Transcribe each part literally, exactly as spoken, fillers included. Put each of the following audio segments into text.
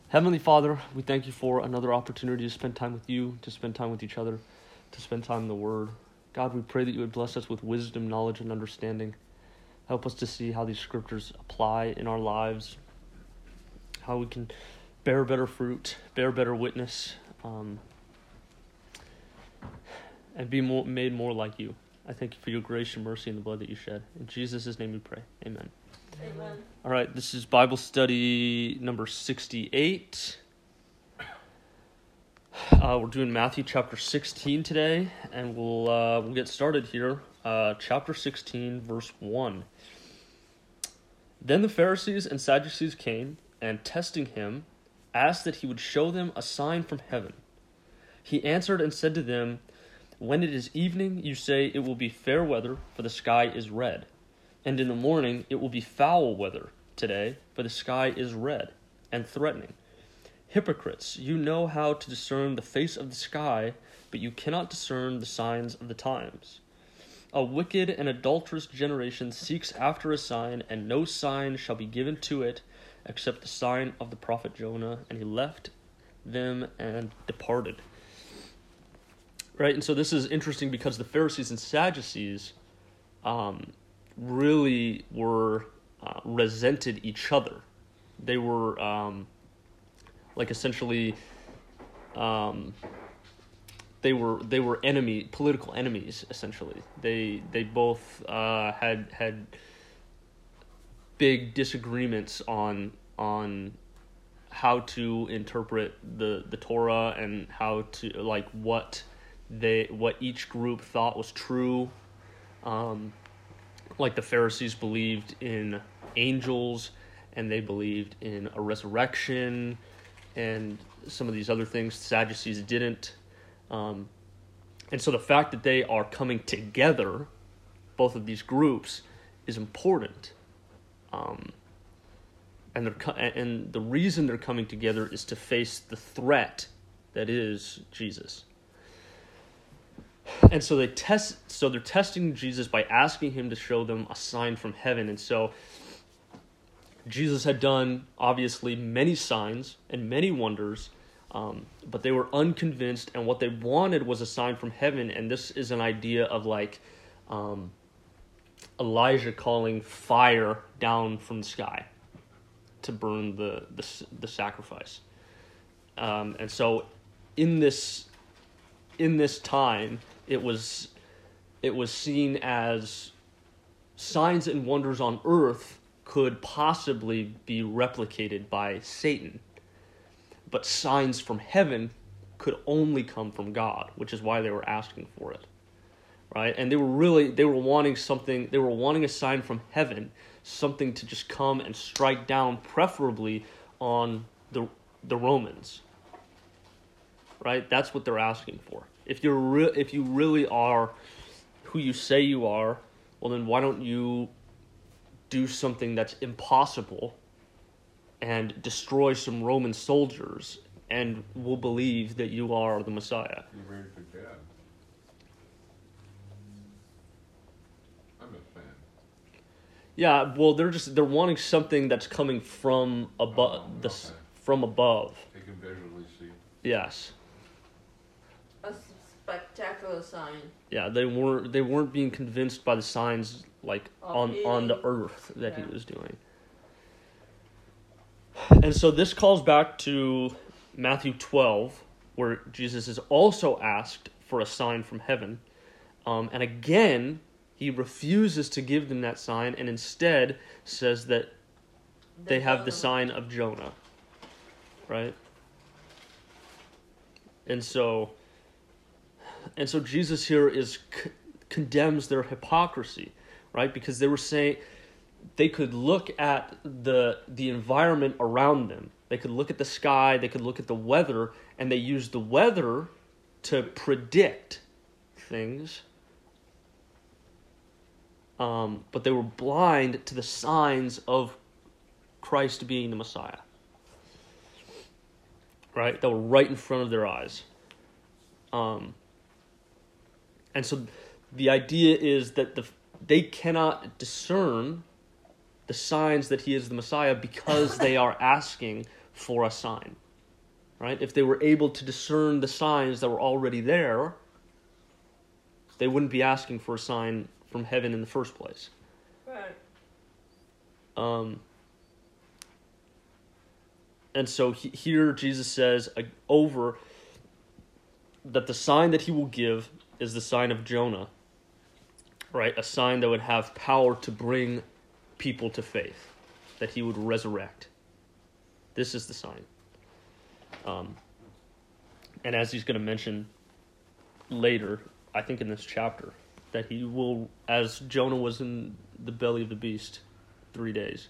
Heavenly Father, we thank you for another opportunity to spend time with you, to spend time with each other, to spend time in the Word. God, we pray that you would bless us with wisdom, knowledge, and understanding. Help us to see how these scriptures apply in our lives, how we can bear better fruit, bear better witness, um, and be more, made more like you. I thank you for your grace, your mercy, and the blood that you shed. In Jesus' name we pray. Amen. Amen. All right, this is Bible study number sixty-eight. Uh, we're doing Matthew chapter sixteen today, and we'll uh, we'll get started here. Uh, chapter sixteen, verse one. Then the Pharisees and Sadducees came, and testing him, asked that he would show them a sign from heaven. He answered and said to them, "When it is evening, you say it will be fair weather, for the sky is red. And in the morning it will be foul weather today, for the sky is red and threatening. Hypocrites, you know how to discern the face of the sky, but you cannot discern the signs of the times. A wicked and adulterous generation seeks after a sign, and no sign shall be given to it except the sign of the prophet Jonah." And he left them and departed. Right, and so this is interesting because the Pharisees and Sadducees um, really were uh, resented each other. They were um, like essentially um, they were they were enemy political enemies essentially. They they both uh, had had big disagreements on on how to interpret the the Torah and how to like what they what each group thought was true. Um, like the Pharisees believed in angels, and they believed in a resurrection, and some of these other things. Sadducees didn't. Um, and so the fact that they are coming together, both of these groups, is important. Um, and they're co- and the reason they're coming together is to face the threat that is Jesus. And so they test. So they're testing Jesus by asking him to show them a sign from heaven. And so Jesus had done obviously many signs and many wonders, um, but they were unconvinced. And what they wanted was a sign from heaven. And this is an idea of like um, Elijah calling fire down from the sky to burn the the, the sacrifice. Um, and so in this in this time. It was it was seen as signs and wonders on earth could possibly be replicated by Satan. But signs from heaven could only come from God, which is why they were asking for it. Right? And they were really they were wanting something, they were wanting a sign from heaven, something to just come and strike down, preferably on the the Romans. Right? That's what they're asking for. If you're re- if you really are who you say you are, well then why don't you do something that's impossible and destroy some Roman soldiers, and we'll believe that you are the Messiah. You're ready for God. I'm a fan. Yeah, well they're just they're wanting something that's coming from above Oh, the okay. from above. They can visually see. Yes. A spectacular sign. Yeah, they weren't they weren't being convinced by the signs like Of on on the healing. earth that Yeah. he was doing. And so this calls back to Matthew twelve, where Jesus is also asked for a sign from heaven. Um, and again, he refuses to give them that sign and instead says that they have the sign of Jonah. Right? And so and so Jesus here is c- condemns their hypocrisy, right? Because they were saying they could look at the the environment around them. They could look at the sky, they could look at the weather, and they used the weather to predict things. Um, but they were blind to the signs of Christ being the Messiah. Right? That were right in front of their eyes. Um, and so the idea is that the they cannot discern the signs that he is the Messiah because they are asking for a sign, right? If they were able to discern the signs that were already there, they wouldn't be asking for a sign from heaven in the first place. Right. Um, and so he, here Jesus says uh, over that the sign that he will give is the sign of Jonah, right? A sign that would have power to bring people to faith, that he would resurrect. This is the sign. Um, and as he's going to mention later, I think in this chapter, that he will, as Jonah was in the belly of the beast three days,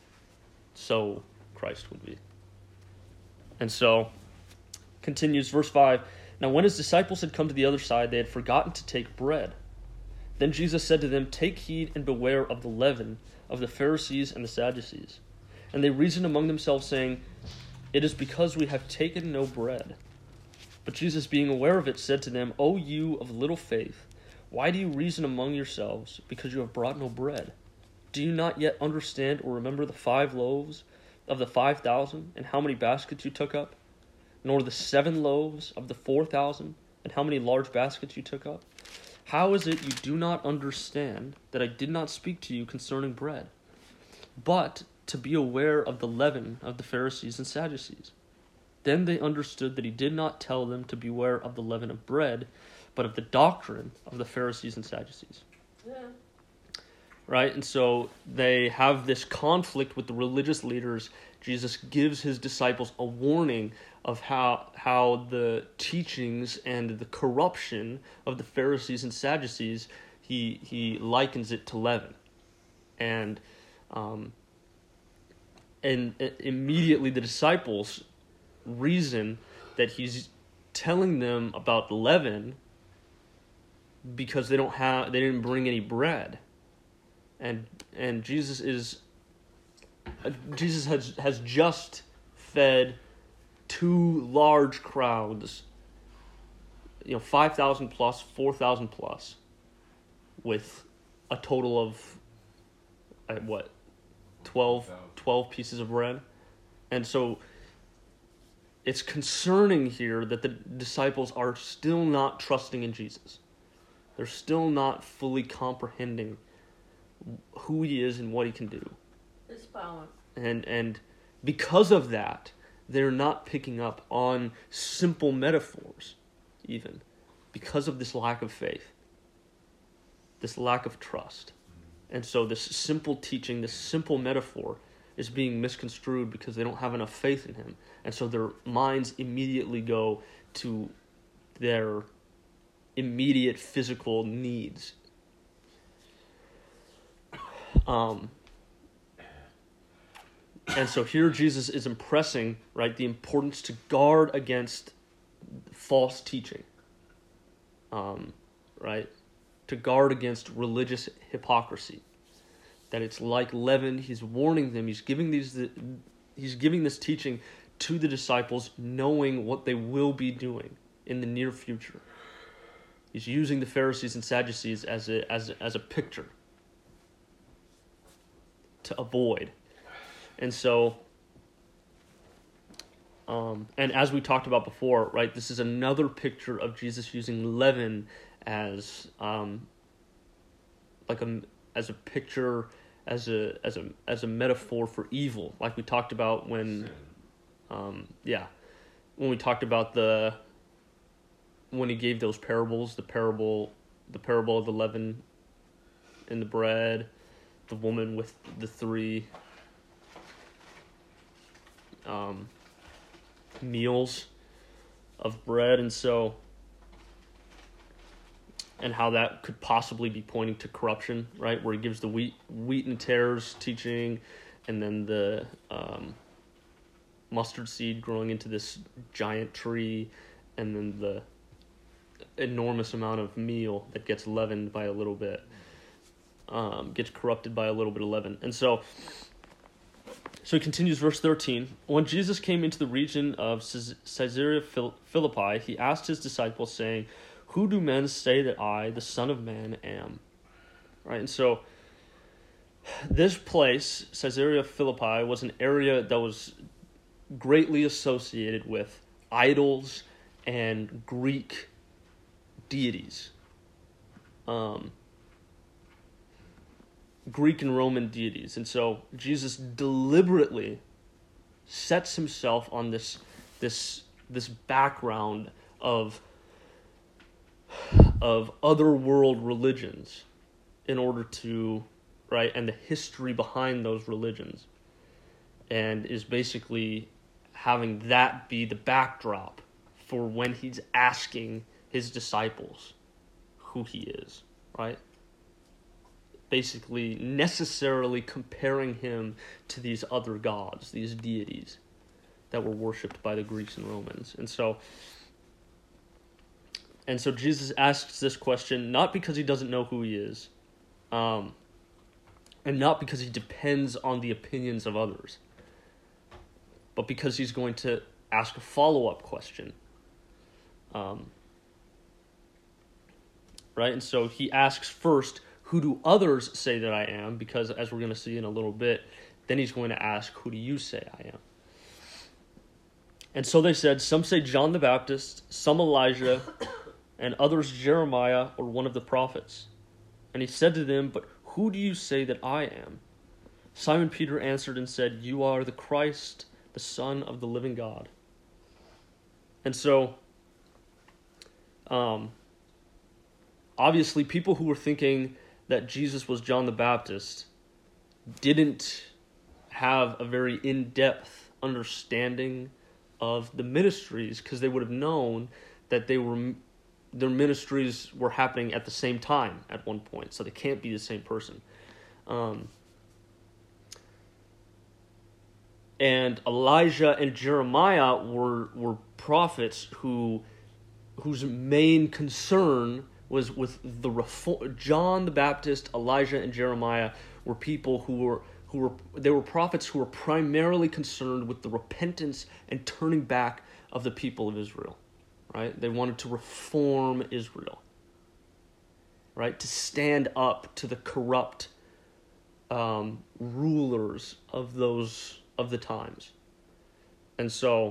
so Christ would be. And so, continues verse five, now when his disciples had come to the other side, they had forgotten to take bread. Then Jesus said to them, take heed and beware of the leaven of the Pharisees and the Sadducees. And they reasoned among themselves, saying, it is because we have taken no bread. But Jesus, being aware of it, said to them, O you of little faith, why do you reason among yourselves, because you have brought no bread? Do you not yet understand or remember the five loaves of the five thousand, and how many baskets you took up? Nor the seven loaves of the four thousand, and how many large baskets you took up? How is it you do not understand that I did not speak to you concerning bread, but to be aware of the leaven of the Pharisees and Sadducees? Then they understood that he did not tell them to beware of the leaven of bread, but of the doctrine of the Pharisees and Sadducees. Yeah. Right? And so they have this conflict with the religious leaders. Jesus gives his disciples a warning of how how the teachings and the corruption of the Pharisees and Sadducees, he he likens it to leaven. And um and immediately the disciples reason that he's telling them about leaven because they don't have they didn't bring any bread. And and Jesus is uh, Jesus has has just fed two large crowds, you know, five thousand plus, four thousand plus, with a total of uh, what, twelve, twelve pieces of bread. And so it's concerning here that the disciples are still not trusting in Jesus. They're still not fully comprehending who he is and what he can do. His power. And and because of that, they're not picking up on simple metaphors, even, because of this lack of faith, this lack of trust. And so this simple teaching, this simple metaphor is being misconstrued because they don't have enough faith in him. And so their minds immediately go to their immediate physical needs. Um, and so here Jesus is impressing, right, the importance to guard against false teaching, um, right, to guard against religious hypocrisy. That it's like leaven. He's warning them. He's giving these, he's giving this teaching to the disciples, knowing what they will be doing in the near future. He's using the Pharisees and Sadducees as a as a, as a picture to avoid. And so, um, and as we talked about before, right, this is another picture of Jesus using leaven as um, like a as a picture, as a as a as a metaphor for evil, like we talked about when, um, yeah, when we talked about the when he gave those parables, the parable, the parable of the leaven in the bread, the woman with the three um, meals of bread, and so, and how that could possibly be pointing to corruption, right? Where he gives the wheat, wheat and tares teaching, and then the um, mustard seed growing into this giant tree, and then the enormous amount of meal that gets leavened by a little bit, um, gets corrupted by a little bit of leaven. And so, so he continues, verse thirteen. When Jesus came into the region of Caesarea Philippi, he asked his disciples, saying, "Who do men say that I, the Son of Man, am?" Right, and so this place, Caesarea Philippi, was an area that was greatly associated with idols and Greek deities. Um, Greek and Roman deities. And so Jesus deliberately sets himself on this this this background of of other world religions in order to, right, and the history behind those religions, and is basically having that be the backdrop for when he's asking his disciples who he is, right? Basically necessarily comparing him to these other gods, these deities that were worshipped by the Greeks and Romans. And so and so Jesus asks this question not because he doesn't know who he is, um, and not because he depends on the opinions of others, but because he's going to ask a follow-up question. Um, right? And so he asks first, who do others say that I am? Because as we're going to see in a little bit, then he's going to ask, who do you say I am? And so they said, some say John the Baptist, some Elijah, and others Jeremiah or one of the prophets. And he said to them, but who do you say that I am? Simon Peter answered and said, you are the Christ, the Son of the living God. And so, um, obviously people who were thinking that Jesus was John the Baptist didn't have a very in-depth understanding of the ministries, because they would have known that they were their ministries were happening at the same time at one point, so they can't be the same person. Um, and Elijah and Jeremiah were were prophets who whose main concern was with the reform. John the Baptist, Elijah, and Jeremiah were people who were who were they were prophets who were primarily concerned with the repentance and turning back of the people of Israel. Right? They wanted to reform Israel. Right? To stand up to the corrupt um, rulers of those of the times. And so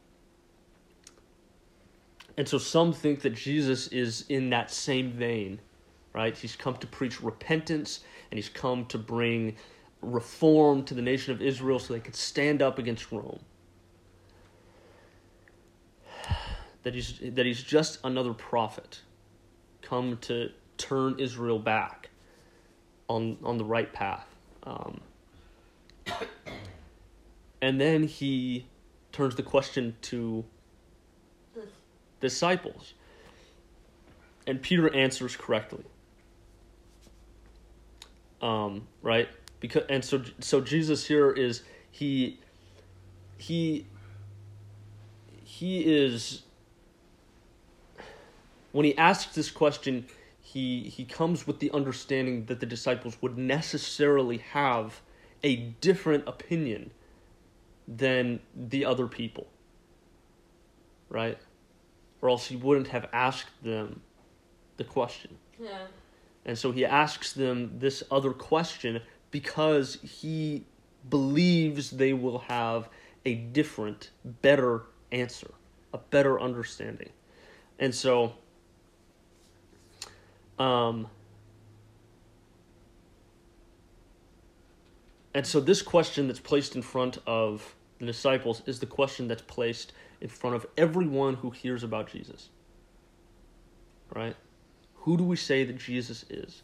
And so some think that Jesus is in that same vein, right? He's come to preach repentance, and he's come to bring reform to the nation of Israel so they could stand up against Rome. That he's, that he's just another prophet come to turn Israel back on, on the right path. Um, and then he turns the question to disciples. And Peter answers correctly. Um, right? Because and so so Jesus here is he he he is when he asks this question, he he comes with the understanding that the disciples would necessarily have a different opinion than the other people. Right? Or else he wouldn't have asked them the question. Yeah. And so he asks them this other question because he believes they will have a different, better answer, a better understanding. And so, um, and so this question that's placed in front of the disciples is the question that's placed in front of everyone who hears about Jesus. Right? Who do we say that Jesus is?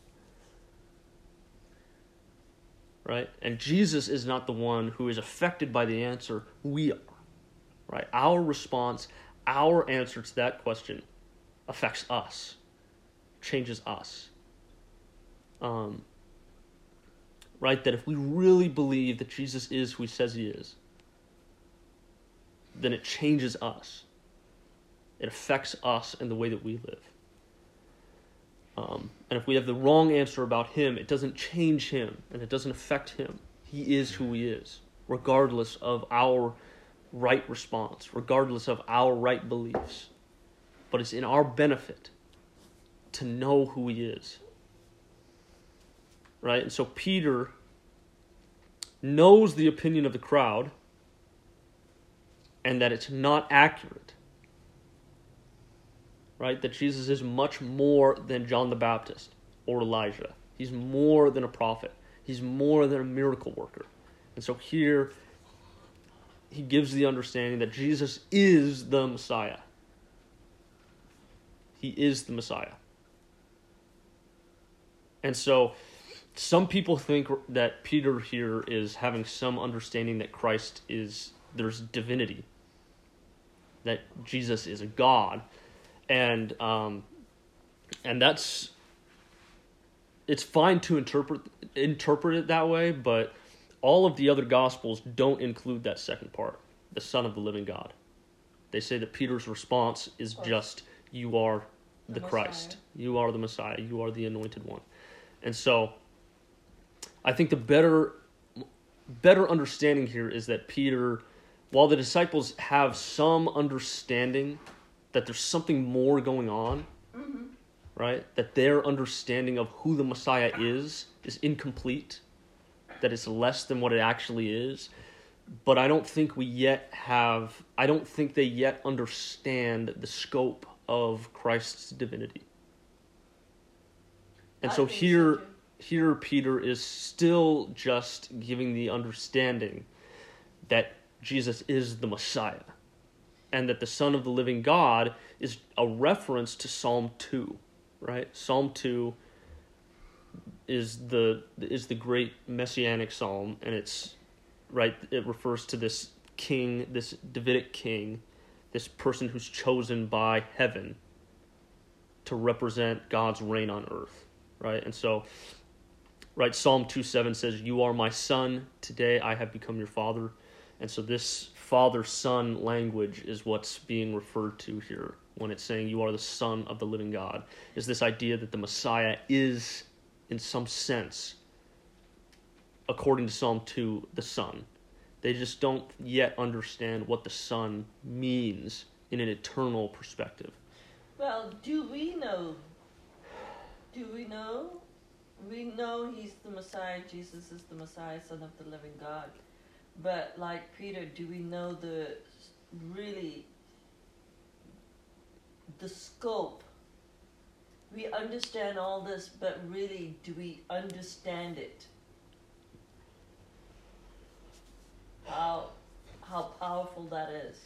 Right? And Jesus is not the one who is affected by the answer. We are. Right? Our response, our answer to that question affects us, changes us. Um, right? That if we really believe that Jesus is who he says he is, then it changes us. It affects us and the way that we live. Um, and if we have the wrong answer about him, it doesn't change him and it doesn't affect him. He is who he is, regardless of our right response, regardless of our right beliefs. But it's in our benefit to know who he is. Right? And so Peter knows the opinion of the crowd, and that it's not accurate. Right? That Jesus is much more than John the Baptist or Elijah. He's more than a prophet. He's more than a miracle worker. And so here, he gives the understanding that Jesus is the Messiah. He is the Messiah. And so, some people think that Peter here is having some understanding that Christ is, there's divinity. That Jesus is a God. And, um, and that's, it's fine to interpret interpret it that way, but all of the other Gospels don't include that second part, the Son of the living God. They say that Peter's response is just, you are the, the Christ. You are the Messiah. You are the anointed one. And so, I think the better, better understanding here is that Peter, while the disciples have some understanding that there's something more going on, mm-hmm. right? That their understanding of who the Messiah is is incomplete, that it's less than what it actually is. But I don't think we yet have, I don't think they yet understand the scope of Christ's divinity. And so here, here Peter is still just giving the understanding that Jesus is the Messiah, and that the Son of the living God is a reference to Psalm two, right? Psalm two is the is the great messianic psalm, and it's right. It refers to this king, this Davidic king, this person who's chosen by heaven to represent God's reign on earth, right? And so, right, Psalm two seven says, "You are my son; today I have become your father." And so this father-son language is what's being referred to here when it's saying you are the Son of the living God, is this idea that the Messiah is, in some sense, according to Psalm two, the Son. They just don't yet understand what the Son means in an eternal perspective. Well, do we know? Do we know? We know he's the Messiah, Jesus is the Messiah, Son of the living God. But like Peter, do we know the really the scope? We understand all this, but really, do we understand it? How how powerful that is.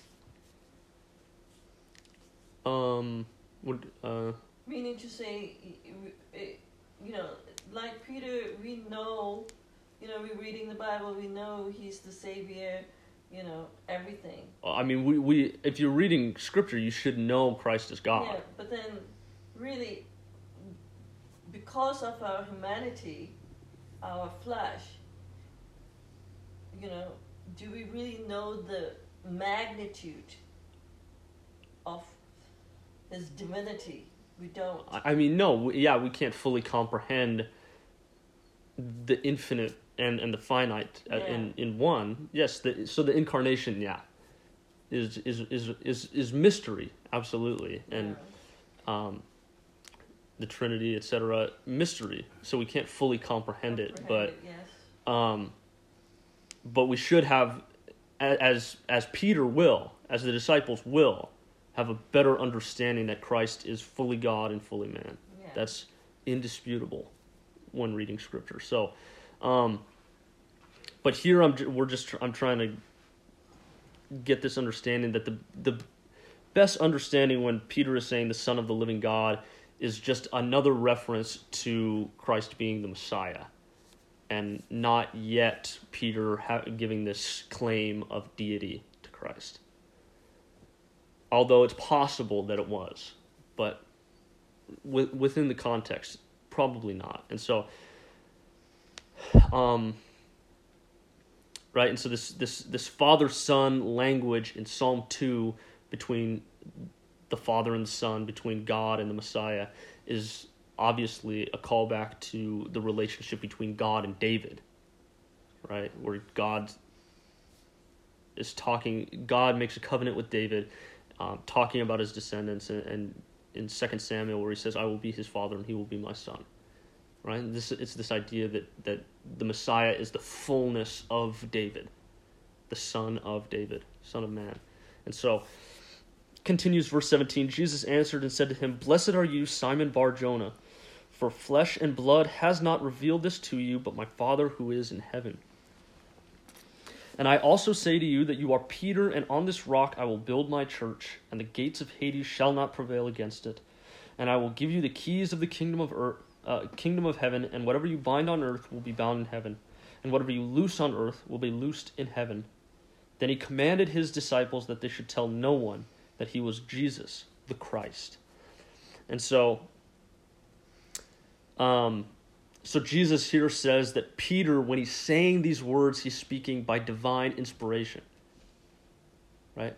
Um, would uh. Meaning to say, you know, like Peter, we know. You know, we're reading the Bible, we know he's the Savior, you know, everything. I mean, we, we if you're reading Scripture, you should know Christ is God. Yeah, but then, really, because of our humanity, our flesh, you know, do we really know the magnitude of his divinity? We don't. I mean, no, yeah, we can't fully comprehend the infinite and, and the finite yeah. in, in one. Yes, the, so the incarnation, yeah, is is is is, is mystery, absolutely, and yeah. um, the Trinity, et cetera, mystery. So we can't fully comprehend, comprehend it, but it, yes. um, but we should have, as as Peter will, as the disciples will, have a better understanding that Christ is fully God and fully man. Yeah. That's indisputable when reading Scripture. So, um, but here I'm we're just I'm trying to get this understanding that the the best understanding when Peter is saying the Son of the living God is just another reference to Christ being the Messiah, and not yet Peter ha- giving this claim of deity to Christ. Although it's possible that it was, but w- within the context, probably not. And so, um, right, and so this this this father-son language in Psalm two between the Father and the Son, between God and the Messiah, is obviously a callback to the relationship between God and David, right, where God is talking, God makes a covenant with David, um, talking about his descendants, and, and in Second Samuel where he says, I will be his father and he will be my son. Right? And this it's this idea that, that the Messiah is the fullness of David, the son of David, son of man. And so, continues verse seventeen, Jesus answered and said to him, Blessed are you, Simon Bar-Jonah, for flesh and blood has not revealed this to you, but my Father who is in heaven. And I also say to you that you are Peter, and on this rock I will build my church, and the gates of Hades shall not prevail against it. And I will give you the keys of the kingdom of earth, uh, kingdom of heaven, and whatever you bind on earth will be bound in heaven, and whatever you loose on earth will be loosed in heaven. Then he commanded his disciples that they should tell no one that he was Jesus, the Christ. And so, um, so Jesus here says that Peter, when he's saying these words, he's speaking by divine inspiration. Right?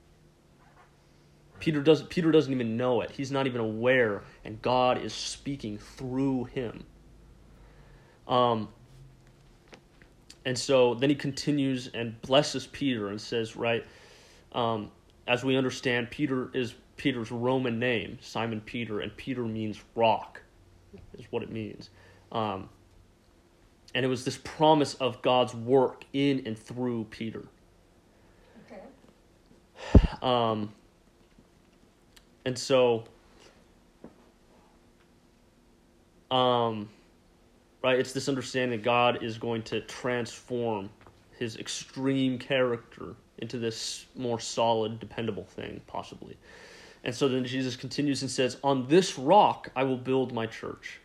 Peter doesn't, Peter doesn't even know it. He's not even aware, and God is speaking through him. Um, and so then he continues and blesses Peter and says, right, um, as we understand, Peter is Peter's Roman name, Simon Peter, and Peter means rock, is what it means. Um, and it was this promise of God's work in and through Peter. Okay. Um, and so, um, right, it's this understanding that God is going to transform his extreme character into this more solid, dependable thing, possibly. And so then Jesus continues and says, on this rock I will build my church.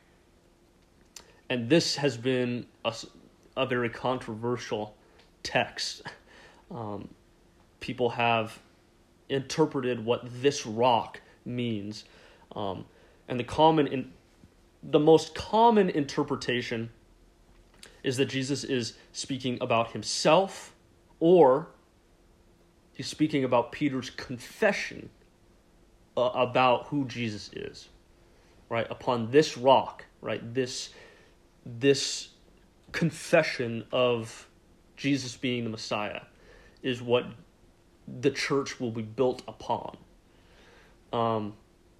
And this has been a, a very controversial text. Um, people have interpreted what this rock means. Um, and the common, in, the most common interpretation is that Jesus is speaking about himself, or he's speaking about Peter's confession uh, about who Jesus is, right? Upon this rock, right? This, this confession of Jesus being the Messiah is what the church will be built upon. Um,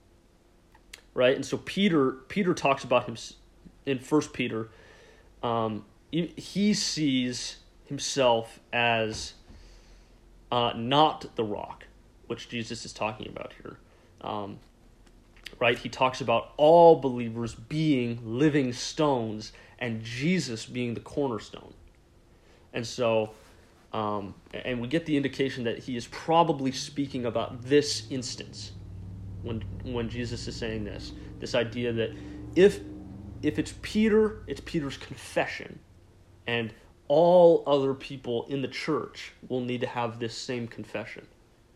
right? And so Peter, Peter talks about him in First Peter. Um, he, he sees himself as uh, not the rock, which Jesus is talking about here. Um, right? He talks about all believers being living stones and Jesus being the cornerstone. And so, um, and we get the indication that he is probably speaking about this instance when when Jesus is saying this, this idea that if if it's Peter, it's Peter's confession, and all other people in the church will need to have this same confession.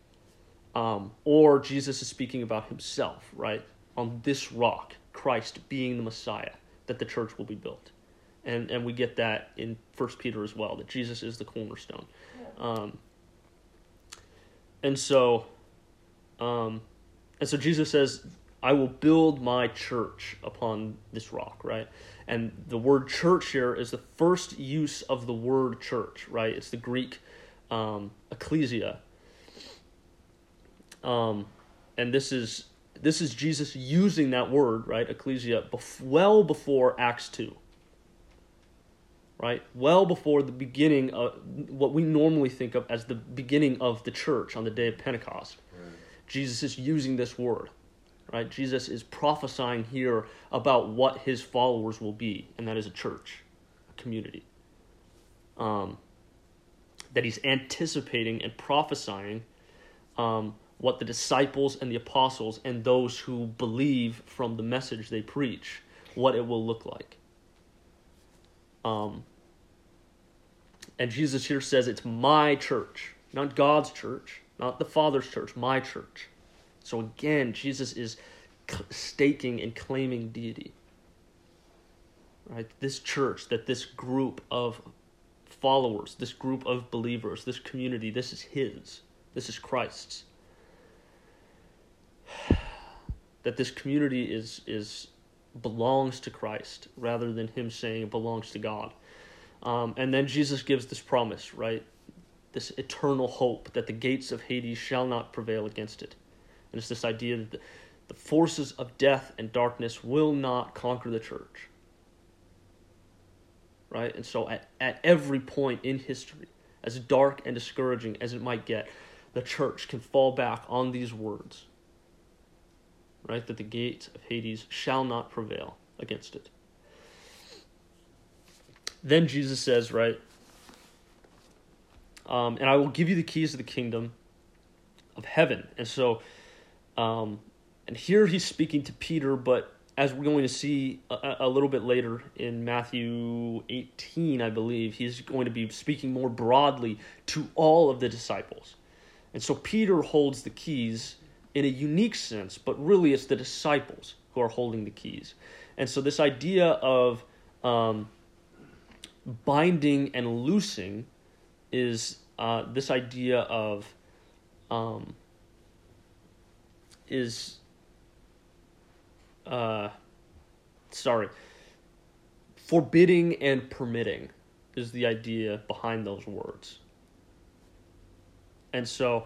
Um, or Jesus is speaking about himself, right? On this rock, Christ being the Messiah, that the church will be built. And and we get that in First Peter as well, that Jesus is the cornerstone. Yeah. Um, and so, um, and so Jesus says, I will build my church upon this rock, right? And the word church here is the first use of the word church, right? It's the Greek um, ecclesia. Um, and this is this is Jesus using that word, right, ecclesia, bef- well before Acts two. Right? Well before the beginning of what we normally think of as the beginning of the church on the day of Pentecost. Right. Jesus is using this word. Right? Jesus is prophesying here about what his followers will be, and that is a church, a community. Um, that he's anticipating and prophesying um, what the disciples and the apostles and those who believe from the message they preach, what it will look like. Um, and Jesus here says it's my church, not God's church, not the Father's church, my church. So again, Jesus is staking and claiming deity. Right? This church, that this group of followers, this group of believers, this community, this is his. This is Christ's. That this community is is belongs to Christ rather than him saying it belongs to God. Um, and then Jesus gives this promise, right? This eternal hope that the gates of Hades shall not prevail against it. And it's this idea that the, the forces of death and darkness will not conquer the church. Right? And so at, at every point in history, as dark and discouraging as it might get, the church can fall back on these words, right? That the gate of Hades shall not prevail against it. Then Jesus says, right, um, and I will give you the keys of the kingdom of heaven. And so, um, and here he's speaking to Peter, but as we're going to see a, a little bit later in Matthew eighteen, I believe, he's going to be speaking more broadly to all of the disciples. And so Peter holds the keys in a unique sense, but really it's the disciples who are holding the keys. And so this idea of um, binding and loosing is uh, this idea of um, is uh, sorry forbidding and permitting is the idea behind those words. And so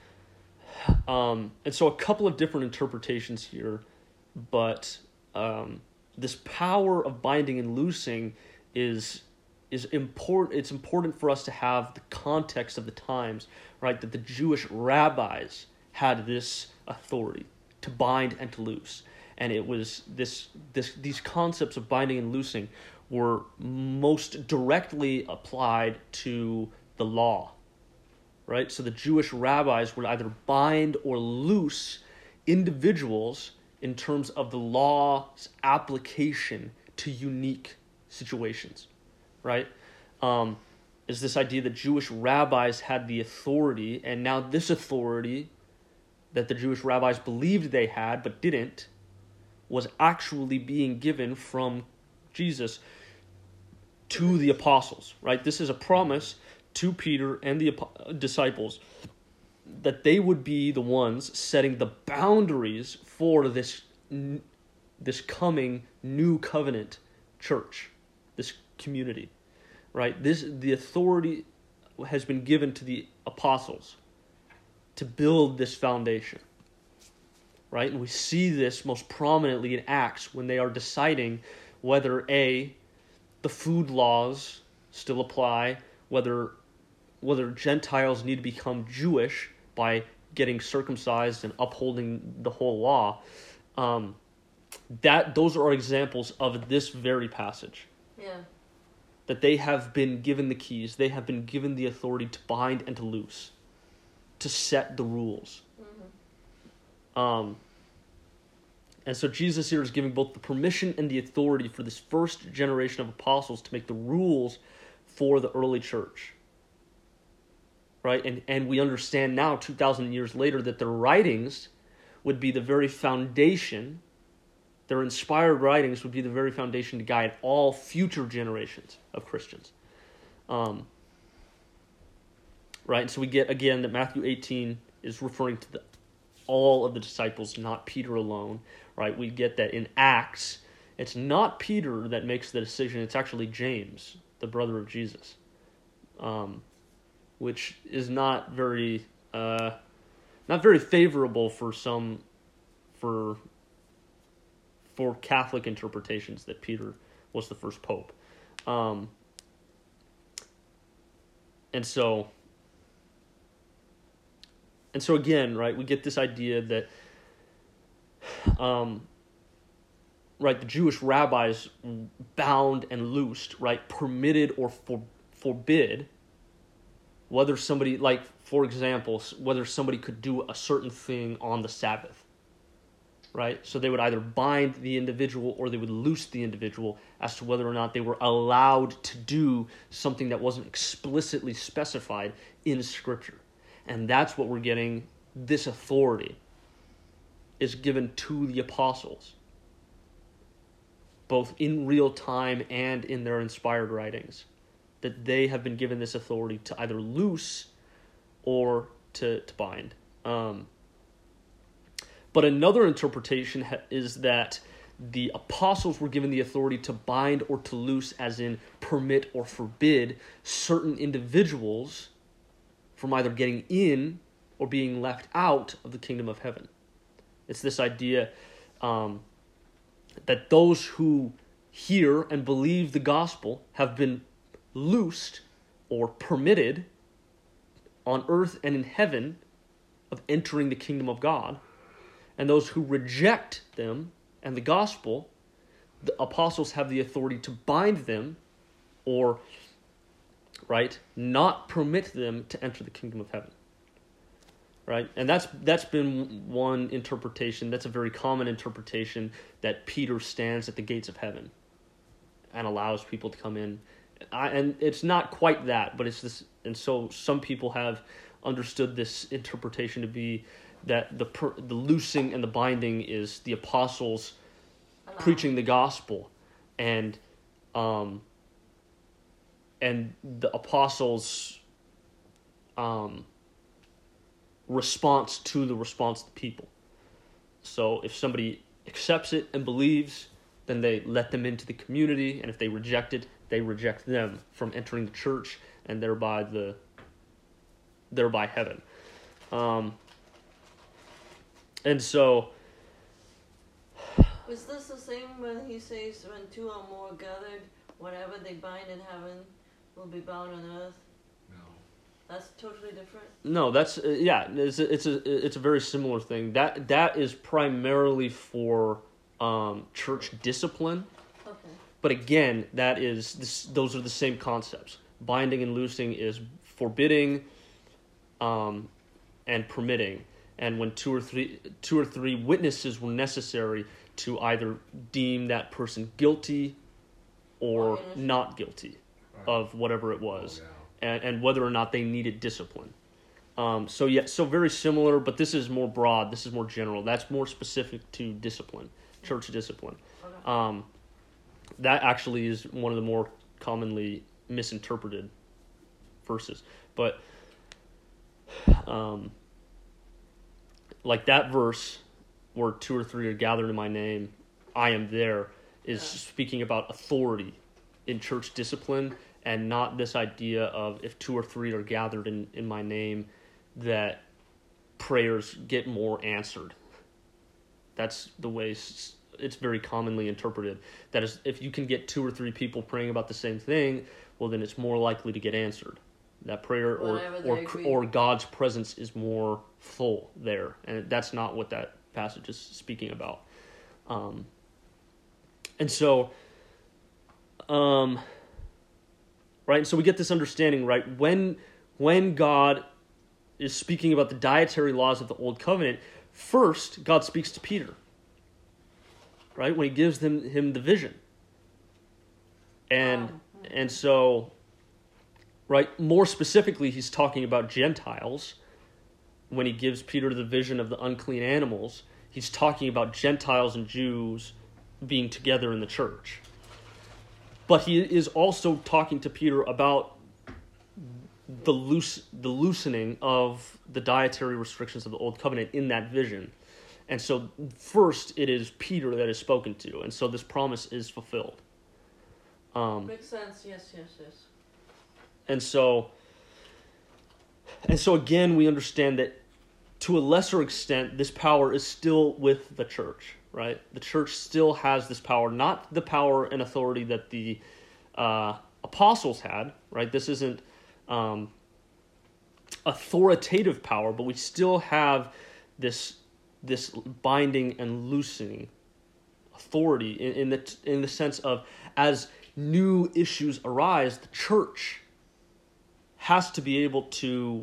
um, and so a couple of different interpretations here, but um, this power of binding and loosing is is important. It's important for us to have the context of the times, right? That the Jewish rabbis had this authority to bind and to loose, and it was this this these concepts of binding and loosing were most directly applied to the law, right? So the Jewish rabbis would either bind or loose individuals in terms of the law's application to unique situations, right? Um, is this idea that Jewish rabbis had the authority, and now this authority that the Jewish rabbis believed they had but didn't was actually being given from Jesus to the apostles, right? This is a promise to Peter and the disciples that they would be the ones setting the boundaries for this, this coming new covenant church, this community, right? This the authority has been given to the apostles to build this foundation, right? And we see this most prominently in Acts when they are deciding whether A, the food laws still apply, whether whether Gentiles need to become Jewish by getting circumcised and upholding the whole law. Um, that those are examples of this very passage. Yeah. That they have been given the keys, they have been given the authority to bind and to loose, to set the rules. Mm-hmm. Um, and so Jesus here is giving both the permission and the authority for this first generation of apostles to make the rules for the early church. Right? And and we understand now, two thousand years later, that their writings would be the very foundation, their inspired writings would be the very foundation to guide all future generations of Christians. Um, right? And so we get, again, that Matthew eighteen is referring to the, all of the disciples, not Peter alone. Right? We get that in Acts, it's not Peter that makes the decision, it's actually James, the brother of Jesus. Um which is not very, uh, not very favorable for some, for, for Catholic interpretations that Peter was the first pope. Um, and so, and so again, right, we get this idea that, um, right, the Jewish rabbis bound and loosed, right, permitted or for, forbid, whether somebody, like, for example, whether somebody could do a certain thing on the Sabbath, right? So they would either bind the individual or they would loose the individual as to whether or not they were allowed to do something that wasn't explicitly specified in Scripture. And that's what we're getting, this authority is given to the apostles, both in real time and in their inspired writings, that they have been given this authority to either loose or to, to bind. Um, but another interpretation ha- is that the apostles were given the authority to bind or to loose, as in permit or forbid certain individuals from either getting in or being left out of the kingdom of heaven. It's this idea um, that those who hear and believe the gospel have been loosed or permitted on earth and in heaven of entering the kingdom of God. And those who reject them and the gospel, the apostles have the authority to bind them or, right, not permit them to enter the kingdom of heaven. Right? And that's that's been one interpretation. That's a very common interpretation, that Peter stands at the gates of heaven and allows people to come in. I, and it's not quite that, but it's this. And so some people have understood this interpretation to be that the per, the loosing and the binding is the apostles Hello. preaching the gospel, and um and the apostles um. response to the response of the people. So if somebody accepts it and believes, then they let them into the community, and if they reject it, they reject them from entering the church and thereby the thereby heaven. Um, and so, is this the same when he says, when two or more gathered, whatever they bind in heaven will be bound on earth? That's totally different. No, that's uh, yeah. It's a, it's a it's a very similar thing. That that is primarily for um, church discipline. Okay. But again, that is this, those are the same concepts. Binding and loosing is forbidding, um, and permitting. And when two or three two or three witnesses were necessary to either deem that person guilty or Oh, not guilty Right. of whatever it was. Oh, yeah. And, and whether or not they needed discipline. Um, so yeah, so very similar, but this is more broad. This is more general. That's more specific to discipline, church discipline. Okay. Um, that actually is one of the more commonly misinterpreted verses. But um, like that verse where two or three are gathered in my name, I am there, is Yeah. speaking about authority in church discipline, and not this idea of if two or three are gathered in, in my name, that prayers get more answered. That's the way it's, it's very commonly interpreted. That is, if you can get two or three people praying about the same thing, well, then it's more likely to get answered. That prayer or Whenever they or agree. or God's presence is more full there, and that's not what that passage is speaking about. Um, and so, um. Right, so we get this understanding, right? When when God is speaking about the dietary laws of the Old Covenant, first God speaks to Peter, right? When He gives them him the vision, and Oh. and so, right, more specifically, He's talking about Gentiles. When He gives Peter the vision of the unclean animals, He's talking about Gentiles and Jews being together in the church. But He is also talking to Peter about the loose, the loosening of the dietary restrictions of the Old Covenant in that vision. And so first it is Peter that is spoken to, and so this promise is fulfilled. Um, Makes sense, yes, yes, yes. and so, and so again, we understand that to a lesser extent, this power is still with the church. Right? The church still has this power, not the power and authority that the uh, apostles had, right? This isn't um, authoritative power, but we still have this this binding and loosening authority in, in the in the sense of, as new issues arise, the church has to be able to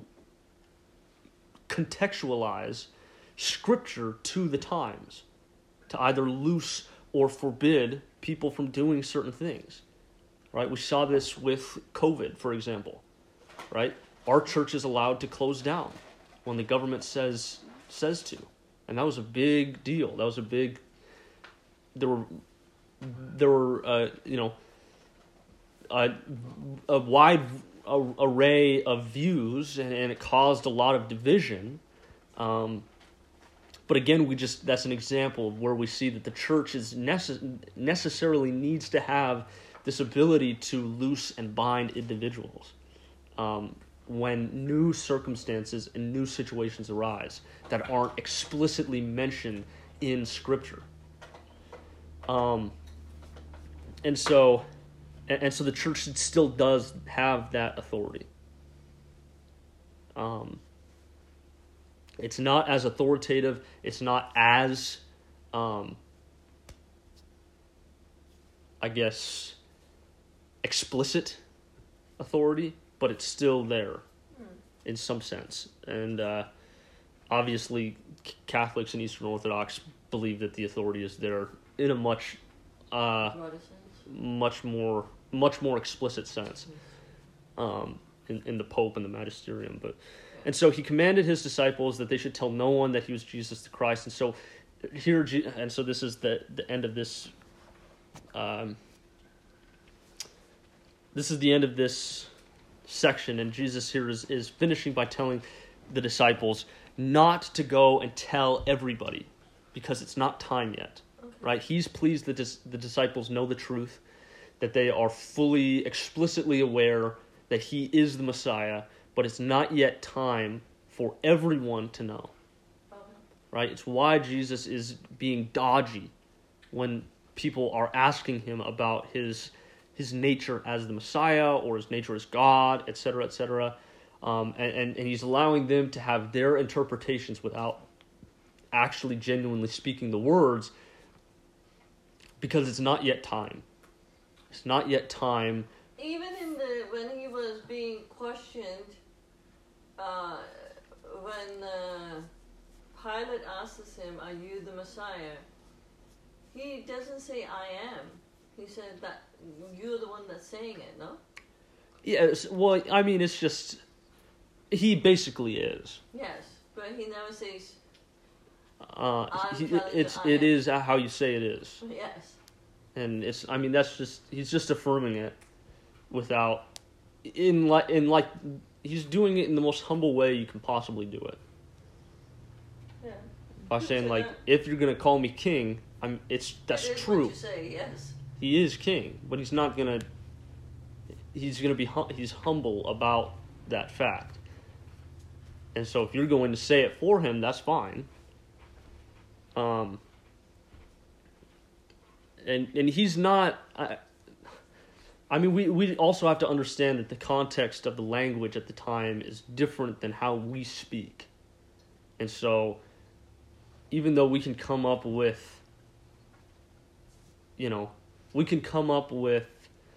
contextualize Scripture to the times, to either loose or forbid people from doing certain things, right? We saw this with COVID, for example, right? Our church is allowed to close down when the government says says to, and that was a big deal. That was a big. There were, there were, uh, you know, a, a wide a, array of views, and, and it caused a lot of division. Um, But again, we just that's an example of where we see that the church is necess- necessarily needs to have this ability to loose and bind individuals um, when new circumstances and new situations arise that aren't explicitly mentioned in Scripture. Um, and so, and, and so the church still does have that authority. Um. It's not as authoritative. It's not as, um, I guess, explicit authority, but it's still there in some sense. And uh, obviously, Catholics and Eastern Orthodox believe that the authority is there in a much, uh, much more, much more explicit sense, um, in, in the Pope and the Magisterium. But and so he commanded his disciples that they should tell no one that he was Jesus the Christ. And so here, and so this is the the end of this. Um, this is the end of this section, and Jesus here is, is finishing by telling the disciples not to go and tell everybody, because it's not time yet, okay. Right? He's pleased that dis- the disciples know the truth, that they are fully, explicitly aware that he is the Messiah, but it's not yet time for everyone to know, okay. Right? It's why Jesus is being dodgy when people are asking him about his his nature as the Messiah or his nature as God, et cetera, et cetera. Um, and, and, and he's allowing them to have their interpretations without actually genuinely speaking the words, because it's not yet time. It's not yet time. Even in the when he was being questioned, uh, when uh, Pilate asks him, "Are you the Messiah?" He doesn't say, "I am." He said that you're the one that's saying it, no? Yes. Well, I mean, it's just he basically is. Yes, but he never says. Uh, I'm he, telling it's you, I it am. is how you say it is. Yes. And it's, I mean, that's just, he's just affirming it without, in like, in like, he's doing it in the most humble way you can possibly do it. Yeah. By saying, like, if you're going to call me king, I'm, it's, that's it is true. What you say, yes. He is king, but he's not going to, he's going to be, hum, he's humble about that fact. And so if you're going to say it for him, that's fine. Um, And and he's not. I, I mean, we, we also have to understand that the context of the language at the time is different than how we speak. And so, even though we can come up with, you know, we can come up with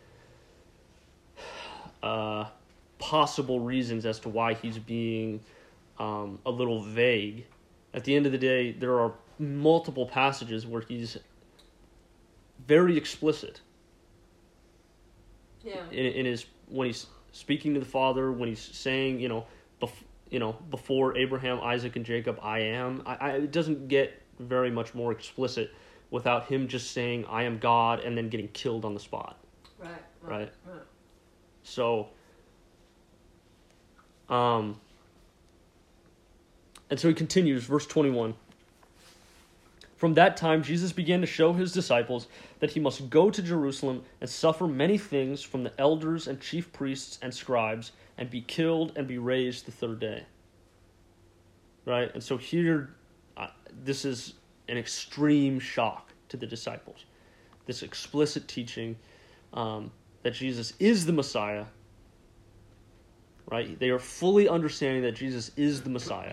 uh, possible reasons as to why he's being um, a little vague. At the end of the day, there are multiple passages where he's very explicit. Yeah. In, in his when he's speaking to the Father, when he's saying, you know, bef- you know, before Abraham, Isaac, and Jacob, I am. I, I, it doesn't get very much more explicit without him just saying, I am God, and then getting killed on the spot. Right. Right. Right. right. So, um, and so he continues, verse twenty-one. From that time, Jesus began to show his disciples that he must go to Jerusalem and suffer many things from the elders and chief priests and scribes, and be killed and be raised the third day. Right? And so here, uh, this is an extreme shock to the disciples. This explicit teaching um, that Jesus is the Messiah. Right? They are fully understanding that Jesus is the Messiah.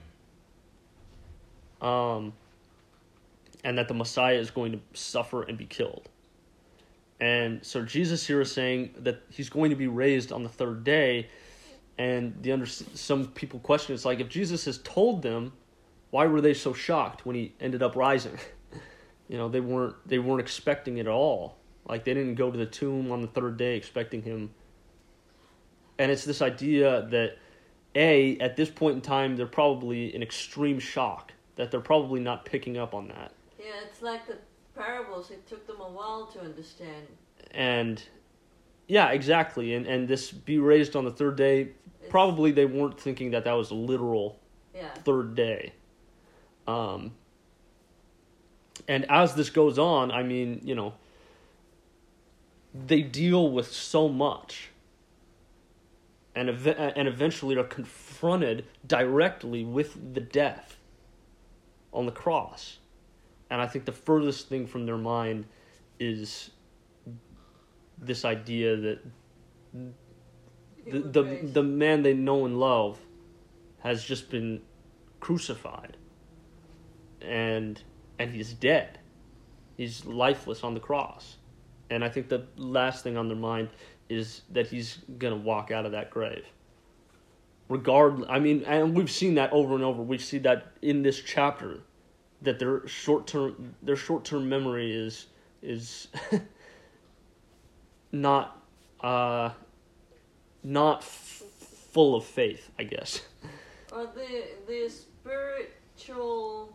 Um... And that the Messiah is going to suffer and be killed. And so Jesus here is saying that he's going to be raised on the third day. And the under, some people question, it's like, if Jesus has told them, why were they so shocked when he ended up rising? You know, they weren't they weren't expecting it at all. Like, they didn't go to the tomb on the third day expecting him. And it's this idea that, A, at this point in time, they're probably in extreme shock, that they're probably not picking up on that. Yeah, it's like the parables. It took them a while to understand. And, yeah, exactly. And and this be raised on the third day, it's, probably they weren't thinking that that was a literal yeah. third day. Um, and as this goes on, I mean, you know, they deal with so much. And, ev- and eventually are confronted directly with the death on the cross. And I think the furthest thing from their mind is this idea that the the, the man they know and love has just been crucified, and and he's dead. He's lifeless on the cross. And I think the last thing on their mind is that he's going to walk out of that grave. Regardless, I mean, and we've seen that over and over. We see that in this chapter, that their short-term their short-term memory is is not uh, not f- full of faith, I guess. Or the the spiritual.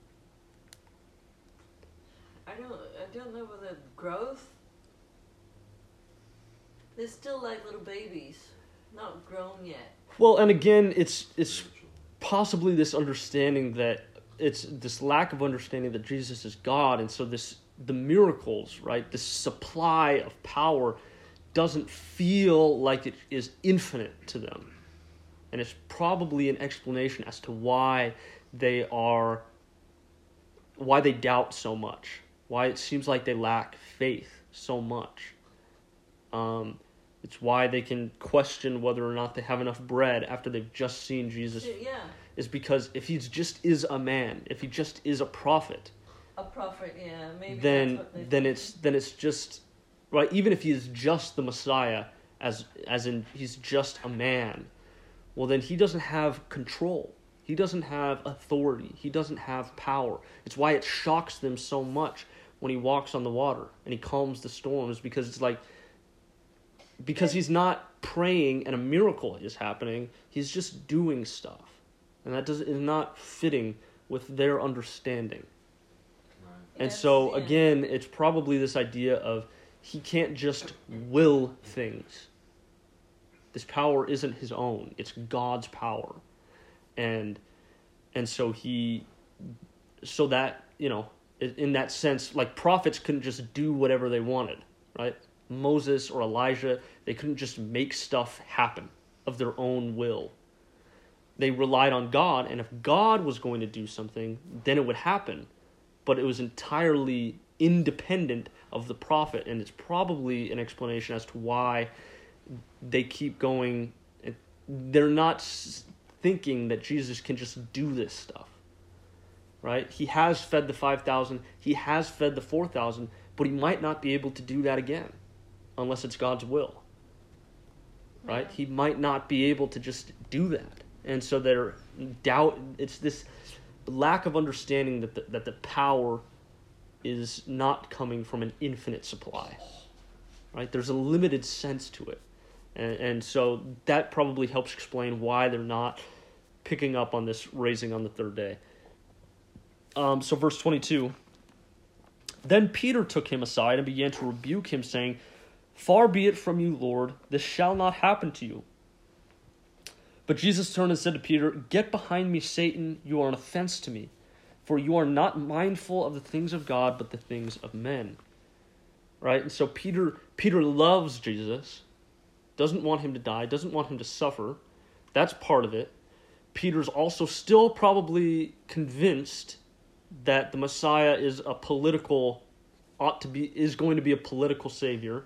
I don't I don't know whether growth. They're still like little babies, not grown yet. Well, and again, it's it's possibly this understanding that it's this lack of understanding that Jesus is God, and so this the miracles, right? This supply of power doesn't feel like it is infinite to them, and it's probably an explanation as to why they are why they doubt so much, why it seems like they lack faith so much. Um, it's why they can question whether or not they have enough bread after they've just seen Jesus. Yeah. Is because if he just is a man, if he just is a prophet, a prophet, yeah, maybe then that's what they then think. it's then it's just right. Even if he is just the Messiah, as as in he's just a man, well then he doesn't have control. He doesn't have authority. He doesn't have power. It's why it shocks them so much when he walks on the water and he calms the storms, because it's like because he's not praying and a miracle is happening. He's just doing stuff. And that does, is not fitting with their understanding. Right. And Yes, so, yeah. again, it's probably this idea of he can't just will things. This power isn't his own. It's God's power. And and so he, so that, you know, in in that sense, like prophets couldn't just do whatever they wanted, right? Moses or Elijah, they couldn't just make stuff happen of their own will. They relied on God, and if God was going to do something, then it would happen. But it was entirely independent of the prophet, and it's probably an explanation as to why they keep going. They're not thinking that Jesus can just do this stuff, right? He has fed the five thousand, he has fed the four thousand, but he might not be able to do that again unless it's God's will, right? Yeah. He might not be able to just do that. And so they're doubt. It's this lack of understanding that the, that the power is not coming from an infinite supply, right? There's a limited sense to it, and, and so that probably helps explain why they're not picking up on this raising on the third day. Um, so verse twenty-two. Then Peter took him aside and began to rebuke him, saying, "Far be it from you, Lord, this shall not happen to you." But Jesus turned and said to Peter, "Get behind me, Satan, you are an offense to me, for you are not mindful of the things of God, but the things of men." Right? And so Peter Peter loves Jesus, doesn't want him to die, doesn't want him to suffer. That's part of it. Peter's also still probably convinced that the Messiah is a political, ought to be, is going to be a political savior,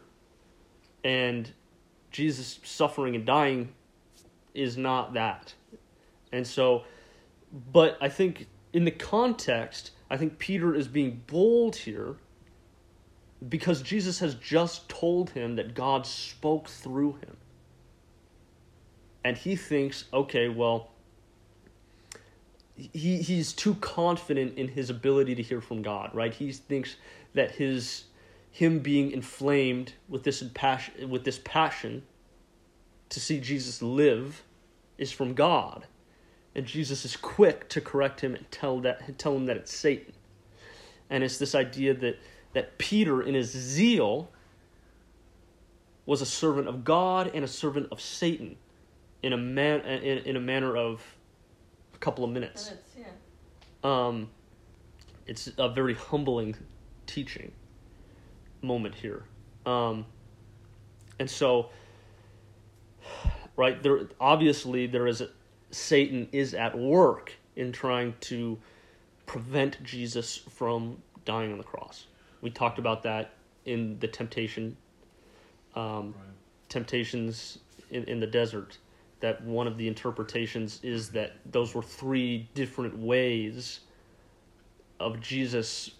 and Jesus suffering and dying is not that. And so, but I think in the context, I think Peter is being bold here because Jesus has just told him that God spoke through him. And he thinks, okay, well, he he's too confident in his ability to hear from God, right? He thinks that his him being inflamed with this passion, with this passion to see Jesus live is from God. And Jesus is quick to correct him and tell that tell him that it's Satan. And it's this idea that, that Peter, in his zeal, was a servant of God and a servant of Satan in a man in, in a manner of a couple of minutes. Minutes, yeah. Um, it's a very humbling teaching moment here. Um, and so, right, there obviously there is a, Satan is at work in trying to prevent Jesus from dying on the cross. We talked about that in the temptation, um, Right. temptations in, in the desert, that one of the interpretations is that those were three different ways of Jesus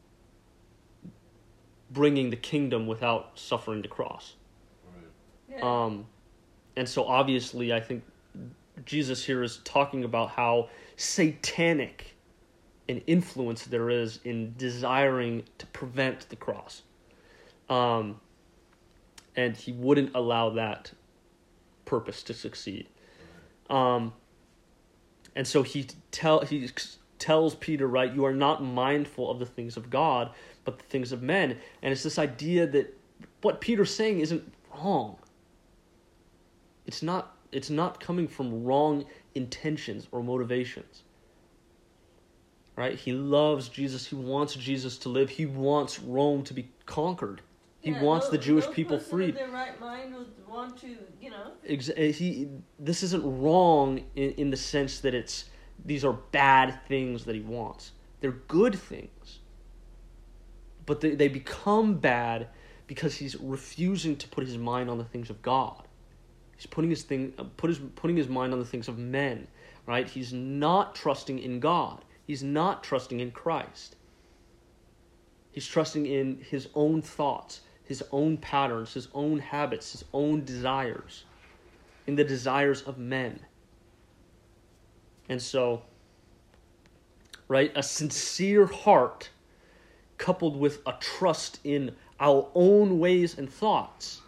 bringing the kingdom without suffering the cross. Right. Yeah. Um, and so obviously I think Jesus here is talking about how satanic an influence there is in desiring to prevent the cross. Um, and he wouldn't allow that purpose to succeed. Um, and so he tell he tells Peter, right, you are not mindful of the things of God, but the things of men. And it's this idea that what Peter's saying isn't wrong. It's not it's not coming from wrong intentions or motivations. Right? He loves Jesus. He wants Jesus to live. He wants Rome to be conquered. He Yeah, wants no, the Jewish no people person freed. in their right mind would want to, you know. Ex- he this isn't wrong in, in the sense that it's these are bad things that he wants. They're good things. But they, they become bad because he's refusing to put his mind on the things of God. He's putting his thing put his putting his mind on the things of men, right? He's not trusting in God. He's not trusting in Christ. He's trusting in his own thoughts, his own patterns, his own habits, his own desires, in the desires of men. And so, right, a sincere heart coupled with a trust in our own ways and thoughts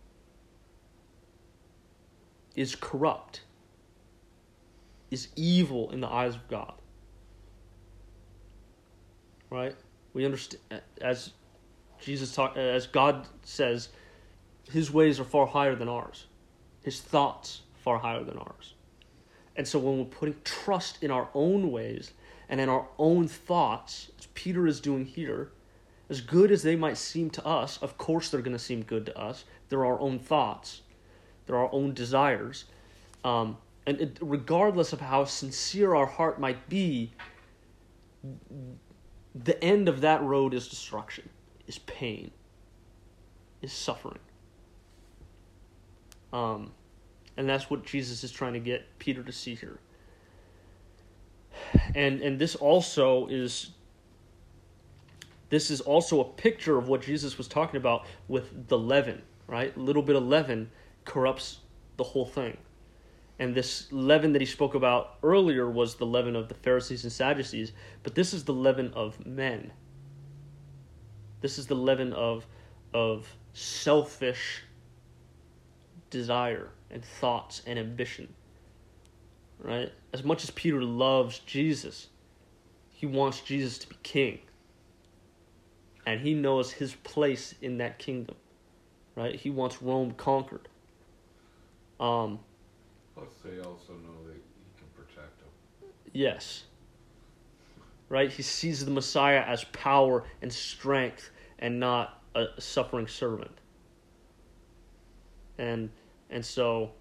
is corrupt, is evil in the eyes of God. Right? We understand, as Jesus talk, as God says, his ways are far higher than ours. His thoughts far higher than ours. And so when we're putting trust in our own ways and in our own thoughts, as Peter is doing here, as good as they might seem to us, of course they're going to seem good to us. They're our own thoughts. They're our own desires. Um, and it, regardless of how sincere our heart might be, the end of that road is destruction, is pain, is suffering. Um, and that's what Jesus is trying to get Peter to see here. And and this also is this is also a picture of what Jesus was talking about with the leaven, right? A little bit of leaven corrupts the whole thing. And this leaven that he spoke about earlier was the leaven of the Pharisees and Sadducees, but this is the leaven of men. This is the leaven of, of selfish desire and thoughts and ambition. Right? As much as Peter loves Jesus, he wants Jesus to be king. And he knows his place in that kingdom. Right? He wants Rome conquered. Um Plus, they also know that he can protect them. Yes. Right? He sees the Messiah as power and strength and not a suffering servant. And and so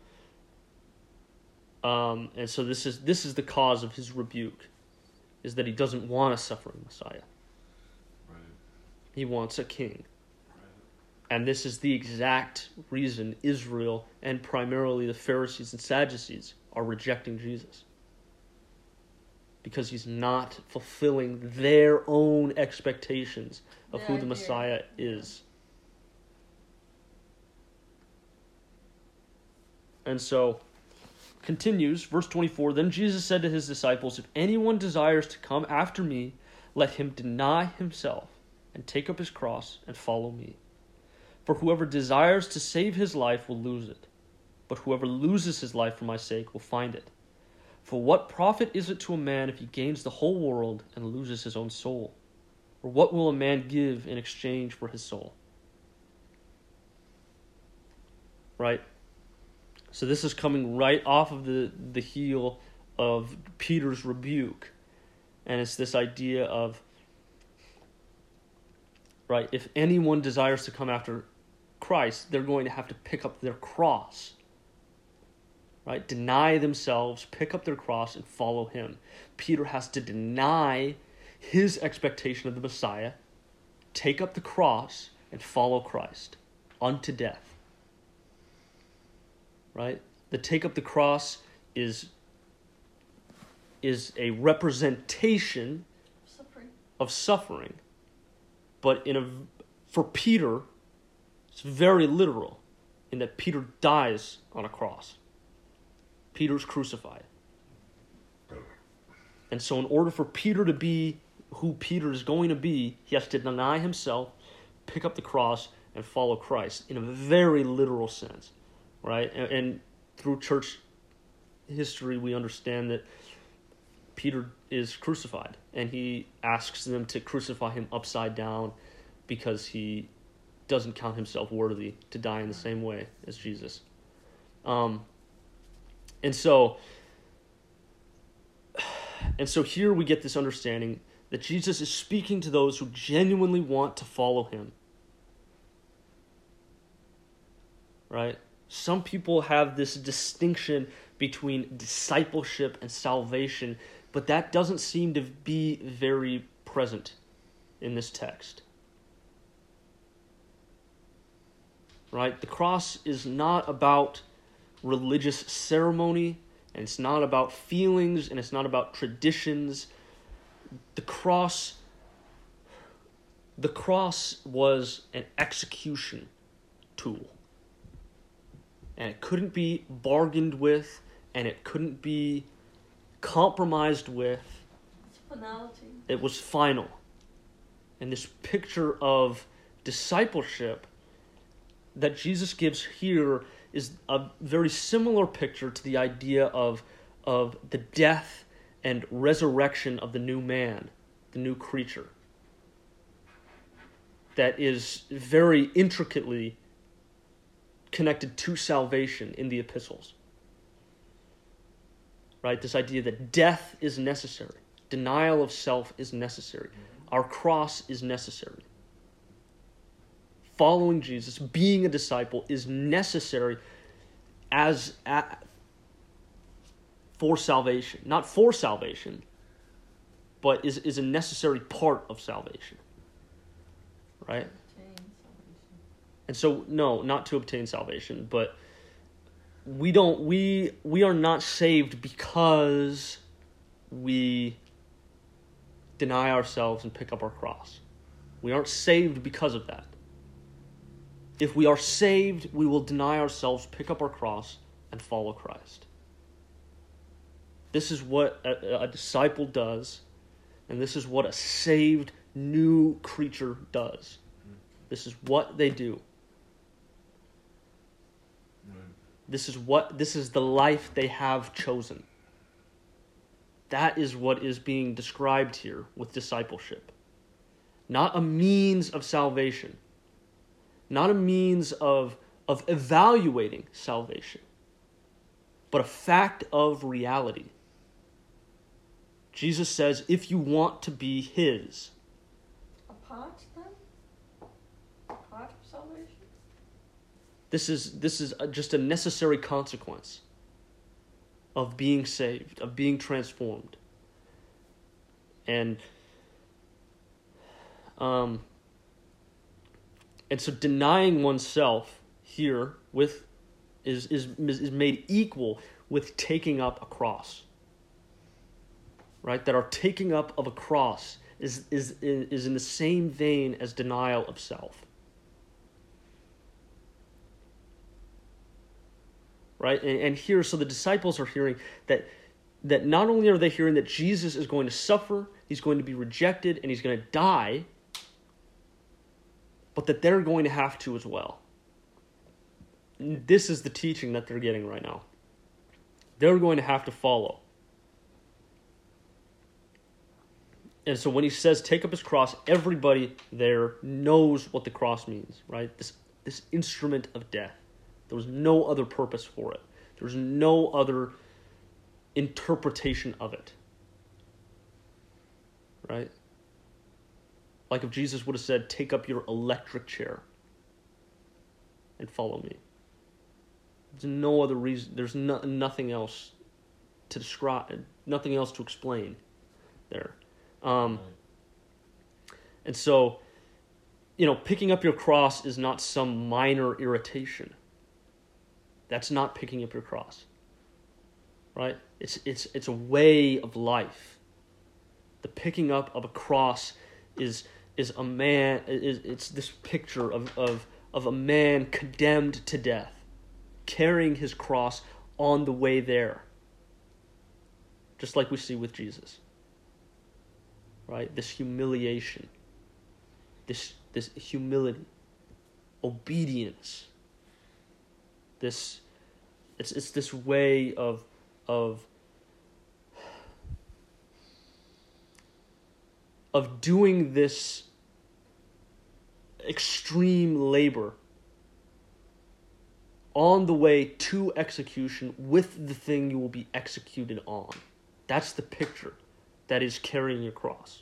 um and so this is this is the cause of his rebuke, is that he doesn't want a suffering Messiah. Right. He wants a king. Right. And this is the exact reason Israel, and primarily the Pharisees and Sadducees, are rejecting Jesus. Because he's not fulfilling their own expectations of The who the idea. Messiah is. And so, continues, verse twenty-four, then Jesus said to his disciples, if anyone desires to come after me, let him deny himself and take up his cross and follow me. For whoever desires to save his life will lose it, but whoever loses his life for my sake will find it. For what profit is it to a man if he gains the whole world and loses his own soul? Or what will a man give in exchange for his soul? Right? So this is coming right off of the, the heel of Peter's rebuke. And it's this idea of, right, if anyone desires to come after Christ, they're going to have to pick up their cross. Right? Deny themselves, pick up their cross, and follow him. Peter has to deny his expectation of the Messiah, take up the cross, and follow Christ unto death. Right? The take up the cross is, is a representation Suffering. of suffering. But in a, for Peter, it's very literal in that Peter dies on a cross. Peter's crucified. And so in order for Peter to be who Peter is going to be, he has to deny himself, pick up the cross, and follow Christ in a very literal sense, right? And, and through church history, we understand that Peter is crucified, and he asks them to crucify him upside down because he doesn't count himself worthy to die in the same way as Jesus. Um, and so, and so here we get this understanding that Jesus is speaking to those who genuinely want to follow him. Right? Some people have this distinction between discipleship and salvation, but that doesn't seem to be very present in this text. Right? The cross is not about religious ceremony, and it's not about feelings, and it's not about traditions. The cross, the cross was an execution tool. And it couldn't be bargained with, and it couldn't be compromised with. It's finality. It was final. And this picture of discipleship that Jesus gives here is a very similar picture to the idea of, of the death and resurrection of the new man, the new creature. That is very intricately connected to salvation in the epistles. Right? This idea that death is necessary. Denial of self is necessary. Our cross is necessary. Following Jesus, being a disciple, is necessary as at, for salvation. Not for salvation, but is, is a necessary part of salvation. Right? And so, no, not to obtain salvation, but we don't, we, we are not saved because we deny ourselves and pick up our cross. We aren't saved because of that. If we are saved, we will deny ourselves, pick up our cross, and follow Christ. This is what a, a disciple does, and this is what a saved new creature does. This is what they do. This is what this is the life they have chosen. That is what is being described here with discipleship. Not a means of salvation. Not a means of, of evaluating salvation. But a fact of reality. Jesus says, if you want to be his. A part then? A part of salvation? This is this is a, just a necessary consequence of being saved, of being transformed. And um and so denying oneself here with is is is made equal with taking up a cross. Right? That our taking up of a cross is is is in the same vein as denial of self. Right? And, and here, so the disciples are hearing that that not only are they hearing that Jesus is going to suffer, he's going to be rejected, and he's going to die, but that they're going to have to as well. This is the teaching that they're getting right now. They're going to have to follow. And so when he says take up his cross, everybody there knows what the cross means, right? This this instrument of death. There was no other purpose for it. There was no other interpretation of it. Right? Like if Jesus would have said, take up your electric chair and follow me. There's no other reason. There's no, nothing else to describe, nothing else to explain there. Um, and so, you know, picking up your cross is not some minor irritation. That's not picking up your cross. Right? It's it's it's a way of life. The picking up of a cross is is a man is it's this picture of, of, of a man condemned to death, carrying his cross on the way there. Just like we see with Jesus. Right? This humiliation. This this humility. Obedience. This it's it's this way of of of doing this extreme labor on the way to execution with the thing you will be executed on. That's the picture that is carrying your cross.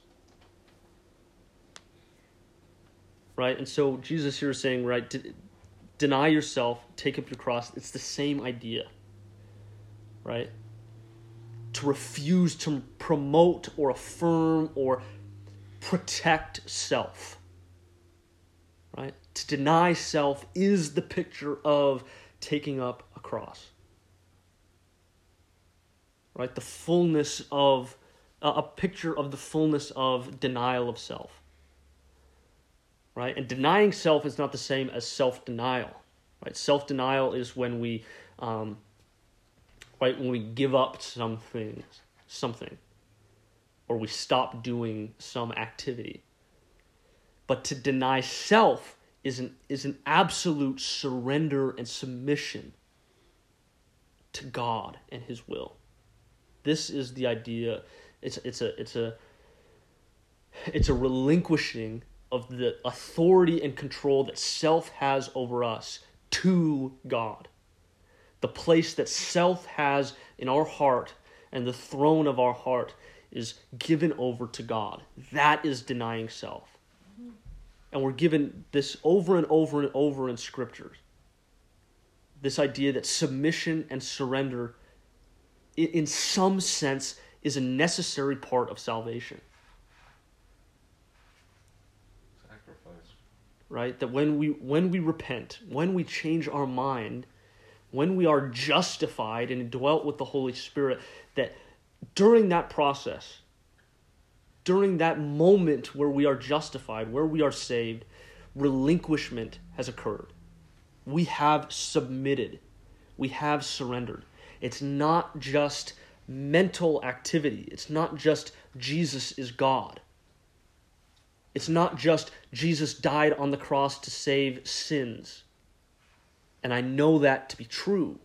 Right? And so Jesus here is saying, right, de- deny yourself, take up your cross. It's the same idea. Right? To refuse to promote or affirm or protect self. Right? To deny self is the picture of taking up a cross. Right? The fullness of, uh, a picture of the fullness of denial of self. Right? And denying self is not the same as self-denial. Right? Self-denial is when we, um, right, when we give up something, something, or we stop doing some activity. But to deny self is an is an absolute surrender and submission to God and His will. This is the idea. It's it's a it's a it's a relinquishing of the authority and control that self has over us to God. The place that self has in our heart and the throne of our heart is given over to God. That is denying self. And we're given this over and over and over in Scriptures. This idea that submission and surrender, in some sense, is a necessary part of salvation. Sacrifice. Right? That when we when we repent, when we change our mind, when we are justified and indwelt with the Holy Spirit, that during that process, during that moment where we are justified, where we are saved, relinquishment has occurred. We have submitted. We have surrendered. It's not just mental activity. It's not just Jesus is God. It's not just Jesus died on the cross to save sins. And I know that to be true.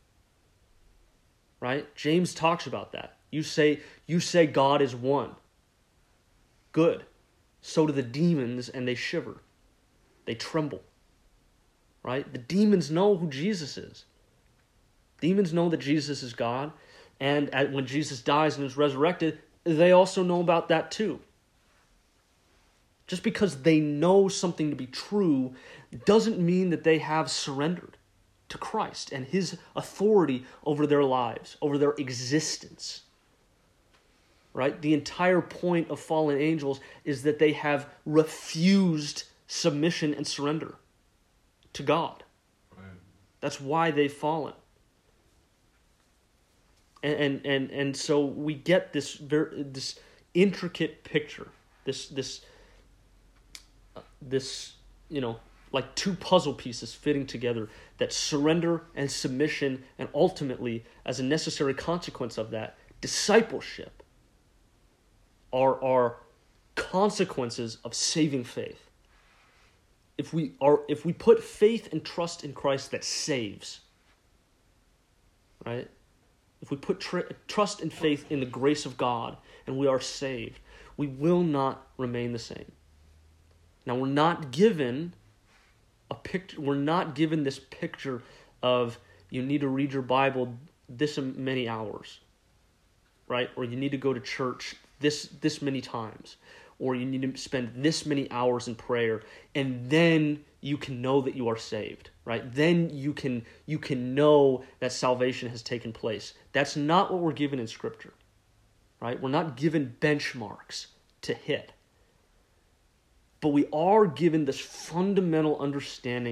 Right? James talks about that. You say, you say God is one. Good. So do the demons, and they shiver. They tremble. Right? The demons know who Jesus is. Demons know that Jesus is God, and at, when Jesus dies and is resurrected, they also know about that too. Just because they know something to be true doesn't mean that they have surrendered to Christ and His authority over their lives, over their existence. Right? The entire point of fallen angels is that they have refused submission and surrender to God. Right. That's why they've fallen. And and and, and so we get this very, this intricate picture, this this uh, this you know like two puzzle pieces fitting together, that surrender and submission, and ultimately, as a necessary consequence of that, discipleship are are consequences of saving faith. If we are if we put faith and trust in Christ, that saves. Right? If we put tr- trust and faith in the grace of God and we are saved, we will not remain the same. Now, we're not given a picture. We're not given this picture of you need to read your Bible this many hours, right? Or you need to go to church this this many times, or you need to spend this many hours in prayer, and then you can know that you are saved, right? Then you can you can know that salvation has taken place. That's not what we're given in Scripture, right? We're not given benchmarks to hit. But we are given this fundamental understanding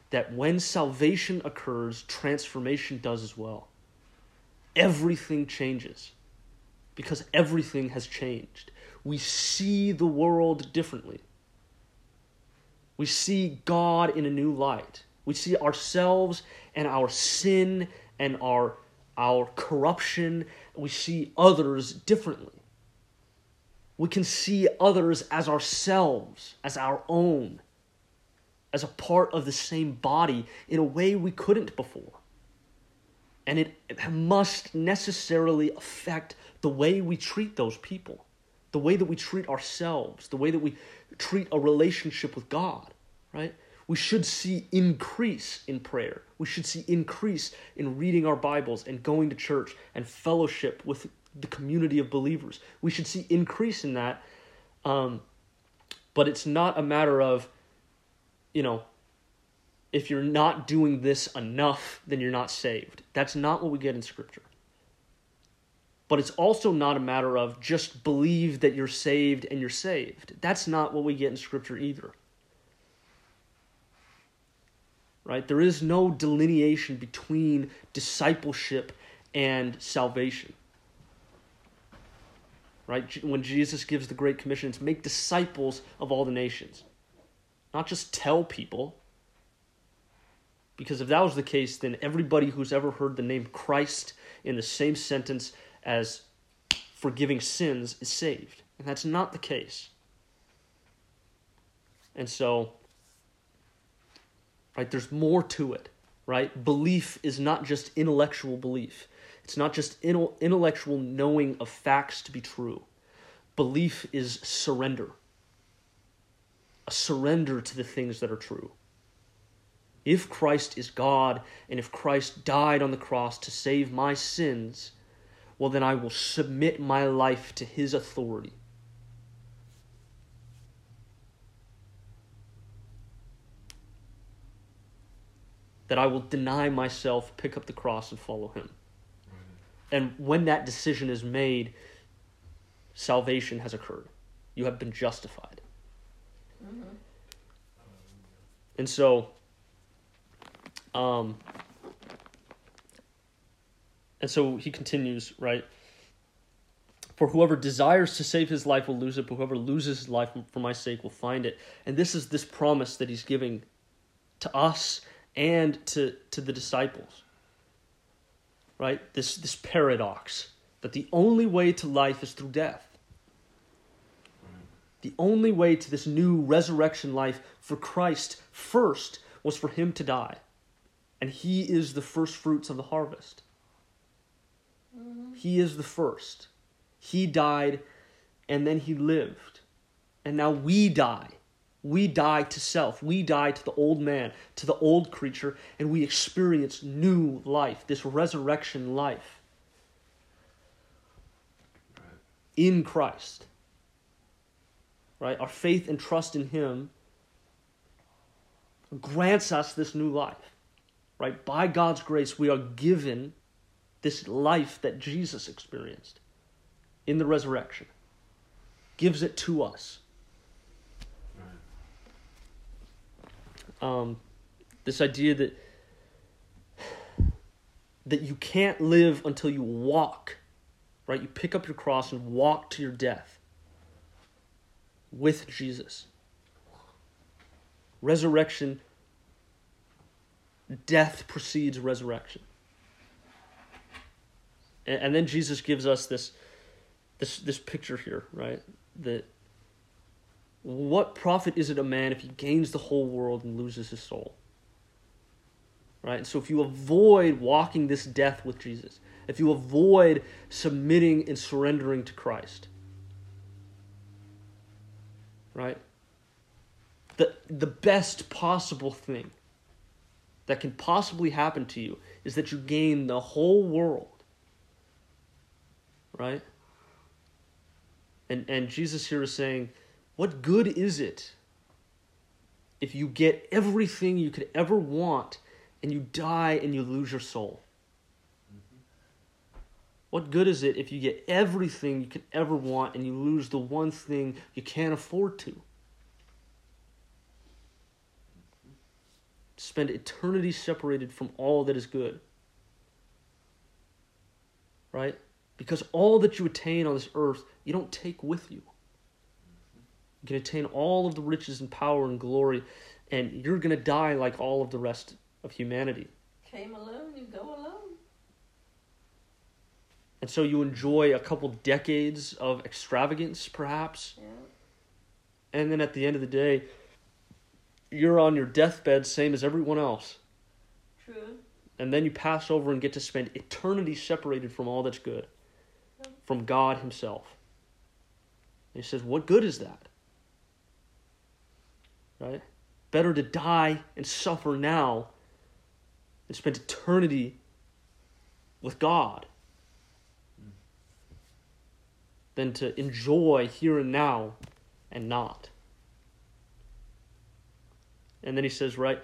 that when salvation occurs, transformation does as well. Everything changes because everything has changed. We see the world differently. We see God in a new light. We see ourselves and our sin and our, our corruption. We see others differently. We can see others as ourselves, as our own, as a part of the same body in a way we couldn't before. And it, it must necessarily affect the way we treat those people, the way that we treat ourselves, the way that we treat a relationship with God, right? We should see increase in prayer. We should see increase in reading our Bibles and going to church and fellowship with the community of believers. We should see increase in that. Um, but it's not a matter of, you know, if you're not doing this enough, then you're not saved. That's not what we get in Scripture. But it's also not a matter of just believe that you're saved and you're saved. That's not what we get in Scripture either. Right? There is no delineation between discipleship and salvation. Right? When Jesus gives the Great Commission, it's make disciples of all the nations. Not just tell people. Because if that was the case, then everybody who's ever heard the name Christ in the same sentence as forgiving sins is saved. And that's not the case. And so, right, there's more to it, right? Belief is not just intellectual belief. It's not just intellectual knowing of facts to be true. Belief is surrender. A surrender to the things that are true. If Christ is God, and if Christ died on the cross to save my sins, well, then I will submit my life to his authority. That I will deny myself, pick up the cross, and follow him. And when that decision is made, salvation has occurred. You have been justified. Mm-hmm. And so, um, and so he continues, right? For whoever desires to save his life will lose it, but whoever loses his life for my sake will find it. And this is this promise that he's giving to us and to, to the disciples. Right? This, this paradox that the only way to life is through death. The only way to this new resurrection life for Christ first was for him to die. And he is the first fruits of the harvest. Mm-hmm. He is the first. He died and then he lived. And now we die. We die to self. We die to the old man, to the old creature, and we experience new life, this resurrection life in Christ. Right? Our faith and trust in him grants us this new life. Right? By God's grace, we are given this life that Jesus experienced in the resurrection. Gives it to us. Um, this idea that that you can't live until you walk, right? You pick up your cross and walk to your death with Jesus. Resurrection, death precedes resurrection. And, and then Jesus gives us this, this, this picture here, right? That what profit is it a man if he gains the whole world and loses his soul? Right? So if you avoid walking this death with Jesus, if you avoid submitting and surrendering to Christ, right? The, the best possible thing that can possibly happen to you is that you gain the whole world. Right? And, and Jesus here is saying, what good is it if you get everything you could ever want and you die and you lose your soul? Mm-hmm. What good is it if you get everything you could ever want and you lose the one thing you can't afford to? to spend eternity separated from all that is good. Right? Because all that you attain on this earth, you don't take with you. You can attain all of the riches and power and glory, and you're going to die like all of the rest of humanity. Came alone, you go alone. And so you enjoy a couple decades of extravagance, perhaps. Yeah. And then at the end of the day, you're on your deathbed, same as everyone else. True. And then you pass over and get to spend eternity separated from all that's good, from God himself. And he says, what good is that? Right? Better to die and suffer now than spend eternity with God than to enjoy here and now and not. And then he says, right,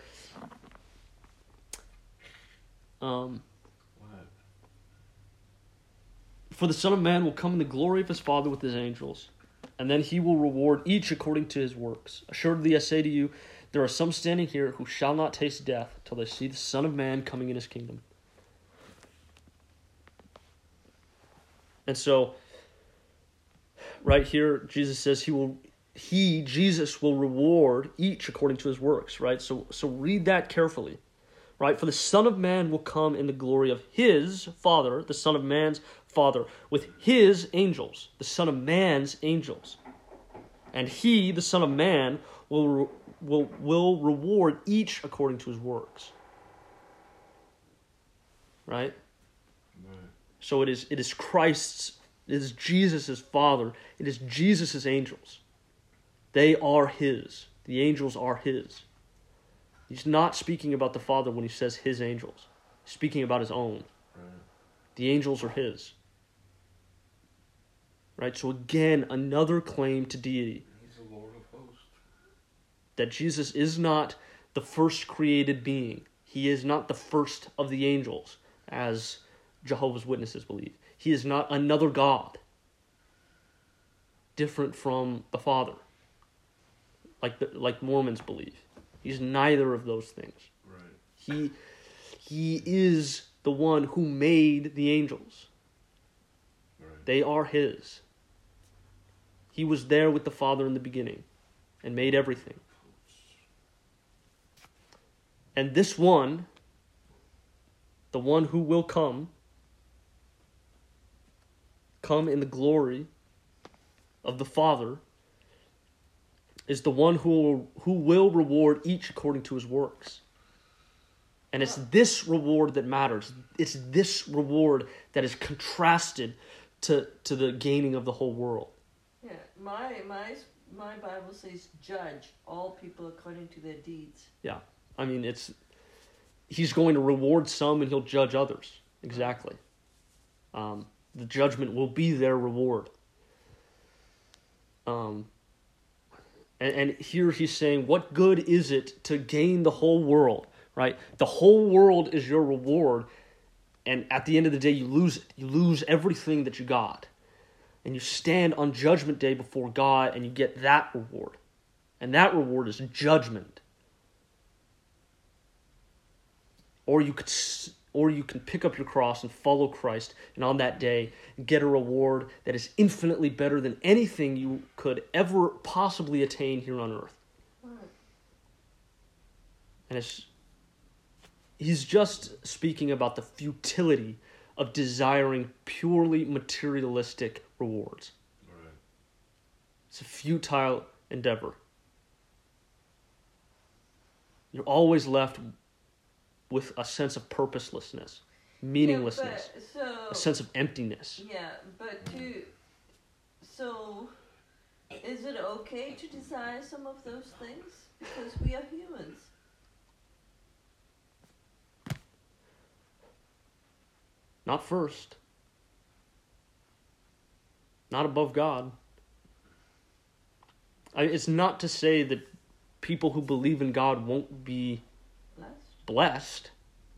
um, What? for the Son of Man will come in the glory of his Father with his angels, and then he will reward each according to his works. Assuredly I say to you, there are some standing here who shall not taste death till they see the Son of Man coming in his kingdom. And so, right here, Jesus says he will, he, Jesus, will reward each according to his works, right? So, so read that carefully, right? For the Son of Man will come in the glory of his Father, the Son of Man's Father, with his angels, the Son of Man's angels. And he, the Son of Man, will, will, will reward each according to his works. Right? Right. So it is it is Christ's, it is Jesus' Father, it is Jesus' angels. They are his. The angels are his. He's not speaking about the Father when he says his angels. He's speaking about his own. Right. The angels are his. Right? So again, another claim to deity. He's the Lord of hosts. That Jesus is not the first created being. He is not the first of the angels, as Jehovah's Witnesses believe. He is not another God, different from the Father, like the, like Mormons believe. He's neither of those things. Right. He he is the one who made the angels. Right. They are his. He was there with the Father in the beginning and made everything. And this one, the one who will come, come in the glory of the Father, is the one who will, who will reward each according to his works. And it's this reward that matters. It's this reward that is contrasted to, to the gaining of the whole world. Yeah, my my my Bible says, "Judge all people according to their deeds." Yeah, I mean, it's he's going to reward some and he'll judge others. Exactly. Um, the judgment will be their reward. Um, and, and here he's saying, what good is it to gain the whole world, right? The whole world is your reward, and at the end of the day, you lose it. You lose everything that you got. And you stand on Judgment Day before God, and you get that reward. And that reward is judgment. Or you could, or you can pick up your cross and follow Christ, and on that day get a reward that is infinitely better than anything you could ever possibly attain here on earth. Right. And it's he's just speaking about the futility of desiring purely materialistic rewards. Right. It's a futile endeavor. You're always left with a sense of purposelessness, meaninglessness, Yeah, but, so, a sense of emptiness. yeah, but to so is it okay to desire some of those things? Because we are humans. Not first. Not above God. I, it's not to say that people who believe in God won't be Blessed. blessed.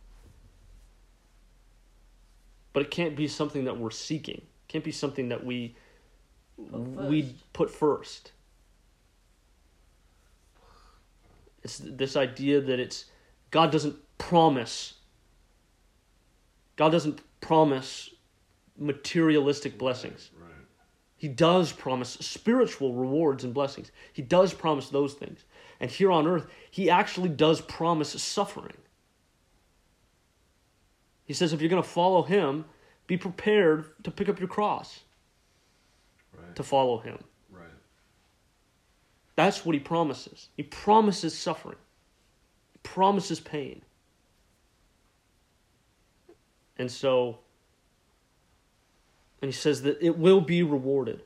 But it can't be something that we're seeking. It can't be something that we Put we first. put first. It's this idea that it's God doesn't promise. God doesn't promise materialistic blessings. Right. He does promise spiritual rewards and blessings. He does promise those things. And here on earth, he actually does promise suffering. He says if you're going to follow him, be prepared to pick up your cross Right. to follow him. Right. That's what he promises. He promises suffering. He promises pain. And so, and he says that it will be rewarded.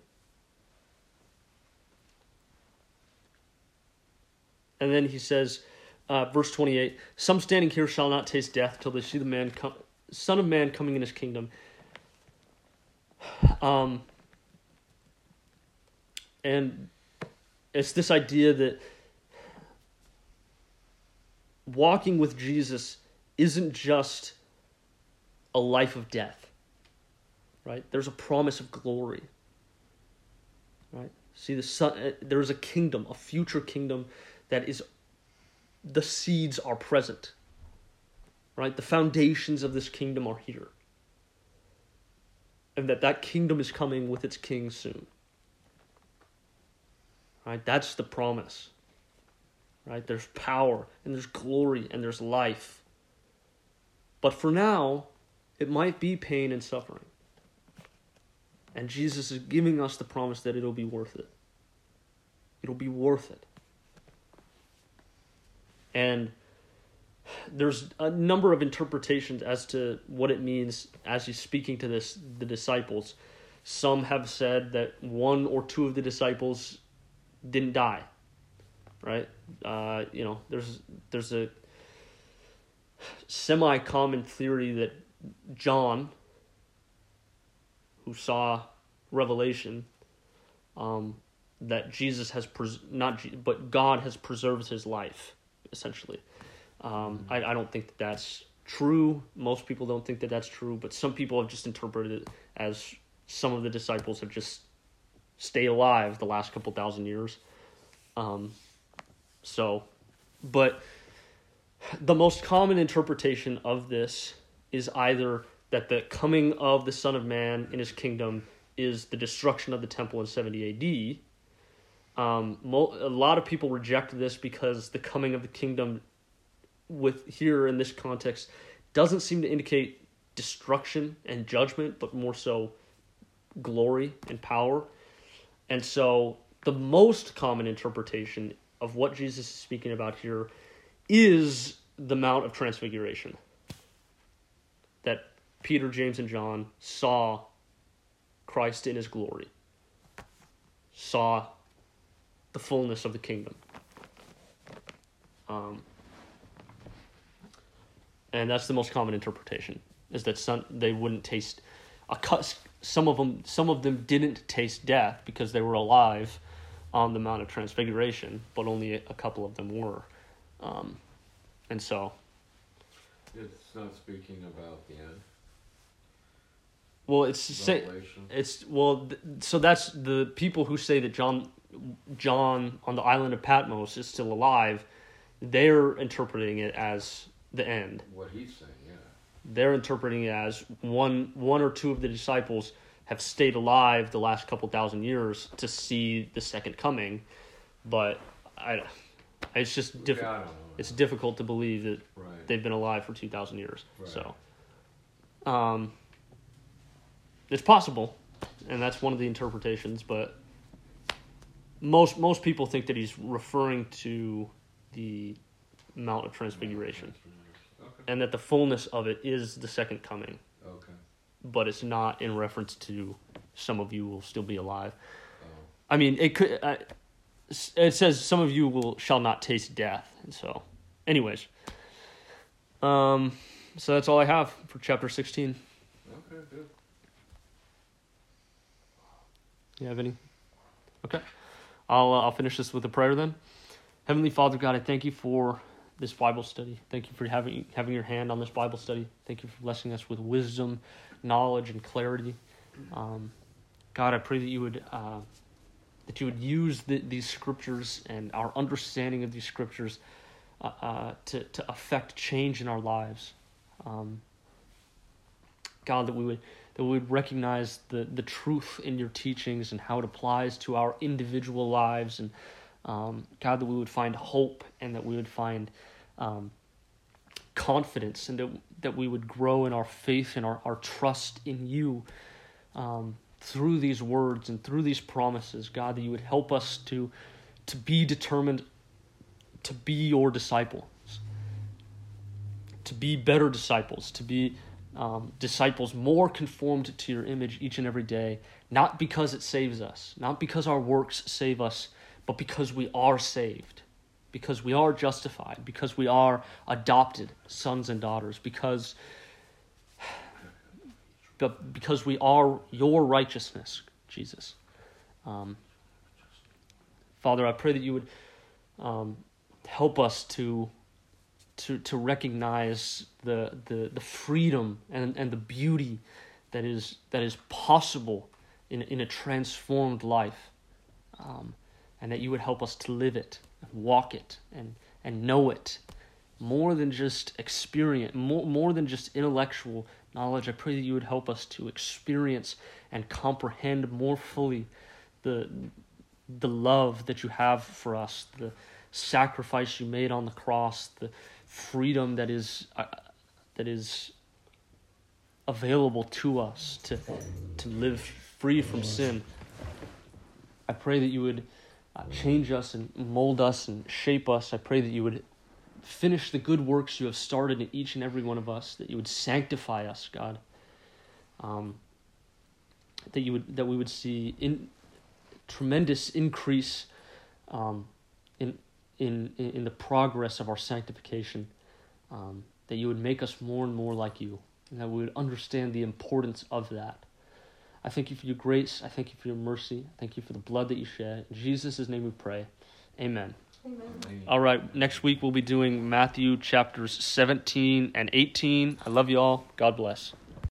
And then he says, uh, verse twenty-eight, some standing here shall not taste death till they see the man come, Son of Man coming in his kingdom. Um, and it's this idea that walking with Jesus isn't just a life of death, right? There's a promise of glory, right? See, the son, there's a kingdom, a future kingdom that is, the seeds are present, right? The foundations of this kingdom are here. And that that kingdom is coming with its king soon. Right? That's the promise. Right? There's power, and there's glory, and there's life. But for now, it might be pain and suffering. And Jesus is giving us the promise that it'll be worth it. It'll be worth it. And there's a number of interpretations as to what it means as he's speaking to this the disciples. Some have said that one or two of the disciples didn't die. Right? Uh, you know, there's there's a semi-common theory that John, who saw Revelation, um, that Jesus has pres- not, but God has preserved his life, essentially. Um, I, I don't think that that's true. Most people don't think that that's true, but some people have just interpreted it as some of the disciples have just stayed alive the last couple thousand years. Um, so, but the most common interpretation of this is either that the coming of the Son of Man in his kingdom is the destruction of the temple in seventy A D. Um, mo- a lot of people reject this because the coming of the kingdom with here in this context doesn't seem to indicate destruction and judgment, but more so glory and power. And so the most common interpretation of what Jesus is speaking about here is the Mount of Transfiguration. That Peter, James, and John saw Christ in his glory, saw the fullness of the kingdom. Um, and that's the most common interpretation, is that some, they wouldn't taste a cut. Some of them, some of them didn't taste death because they were alive on the Mount of Transfiguration, but only a, a couple of them were. Um, and so, It's not speaking about the end. well, it's say, Revelation. it's well, th- so that's the people who say that John, John on the island of Patmos is still alive. They're interpreting it as the end. What he's saying, yeah. They're interpreting it as one one or two of the disciples have stayed alive the last couple thousand years to see the second coming, but I, it's just Yeah, I difficult. don't know. It's difficult to believe that Right. they've been alive for two thousand years. Right. So, um, it's possible, and that's one of the interpretations. But most most people think that he's referring to the Mount of Transfiguration, Okay. and that the fullness of it is the second coming. Okay. But it's not in reference to some of you will still be alive. Oh. I mean, it could. Uh, it says some of you will shall not taste death, and so, anyways. Um, so that's all I have for chapter sixteen. Okay, good. You have any? Okay, I'll uh, I'll finish this with a prayer then. Heavenly Father God, I thank you for this Bible study. Thank you for having having your hand on this Bible study. Thank you for blessing us with wisdom, knowledge, and clarity. Um, God, I pray that you would uh, that you would use the, these scriptures and our understanding of these scriptures uh, uh, to, to affect change in our lives. Um, God, that we would that we would recognize the, the truth in your teachings and how it applies to our individual lives. And um, God, that we would find hope and that we would find um, confidence, and that, that we would grow in our faith and our, our trust in you um, through these words and through these promises. God, that you would help us to, to be determined to be your disciples, to be better disciples, to be um, disciples more conformed to your image each and every day, not because it saves us, not because our works save us, but because we are saved, because we are justified, because we are adopted sons and daughters, because, but because we are your righteousness, Jesus. Um, Father, I pray that you would um, help us to to to recognize the the, the freedom and, and the beauty that is that is possible in in a transformed life, um, and that you would help us to live it, and walk it, and and know it more than just experience, more more than just intellectual knowledge. I pray that you would help us to experience and comprehend more fully the the love that you have for us, the sacrifice you made on the cross, the freedom that is uh, that is available to us to to live free from sin. I pray that you would uh, change us and mold us and shape us. I pray that you would finish the good works you have started in each and every one of us, that you would sanctify us, God. Um, that you would that we would see in tremendous increase um, in in in the progress of our sanctification. Um, that you would make us more and more like you, and that we would understand the importance of that. I thank you for your grace. I thank you for your mercy. I thank you for the blood that you shed. In Jesus' name we pray. Amen. Amen. All right, next week we'll be doing Matthew chapters seventeen and eighteen. I love you all. God bless.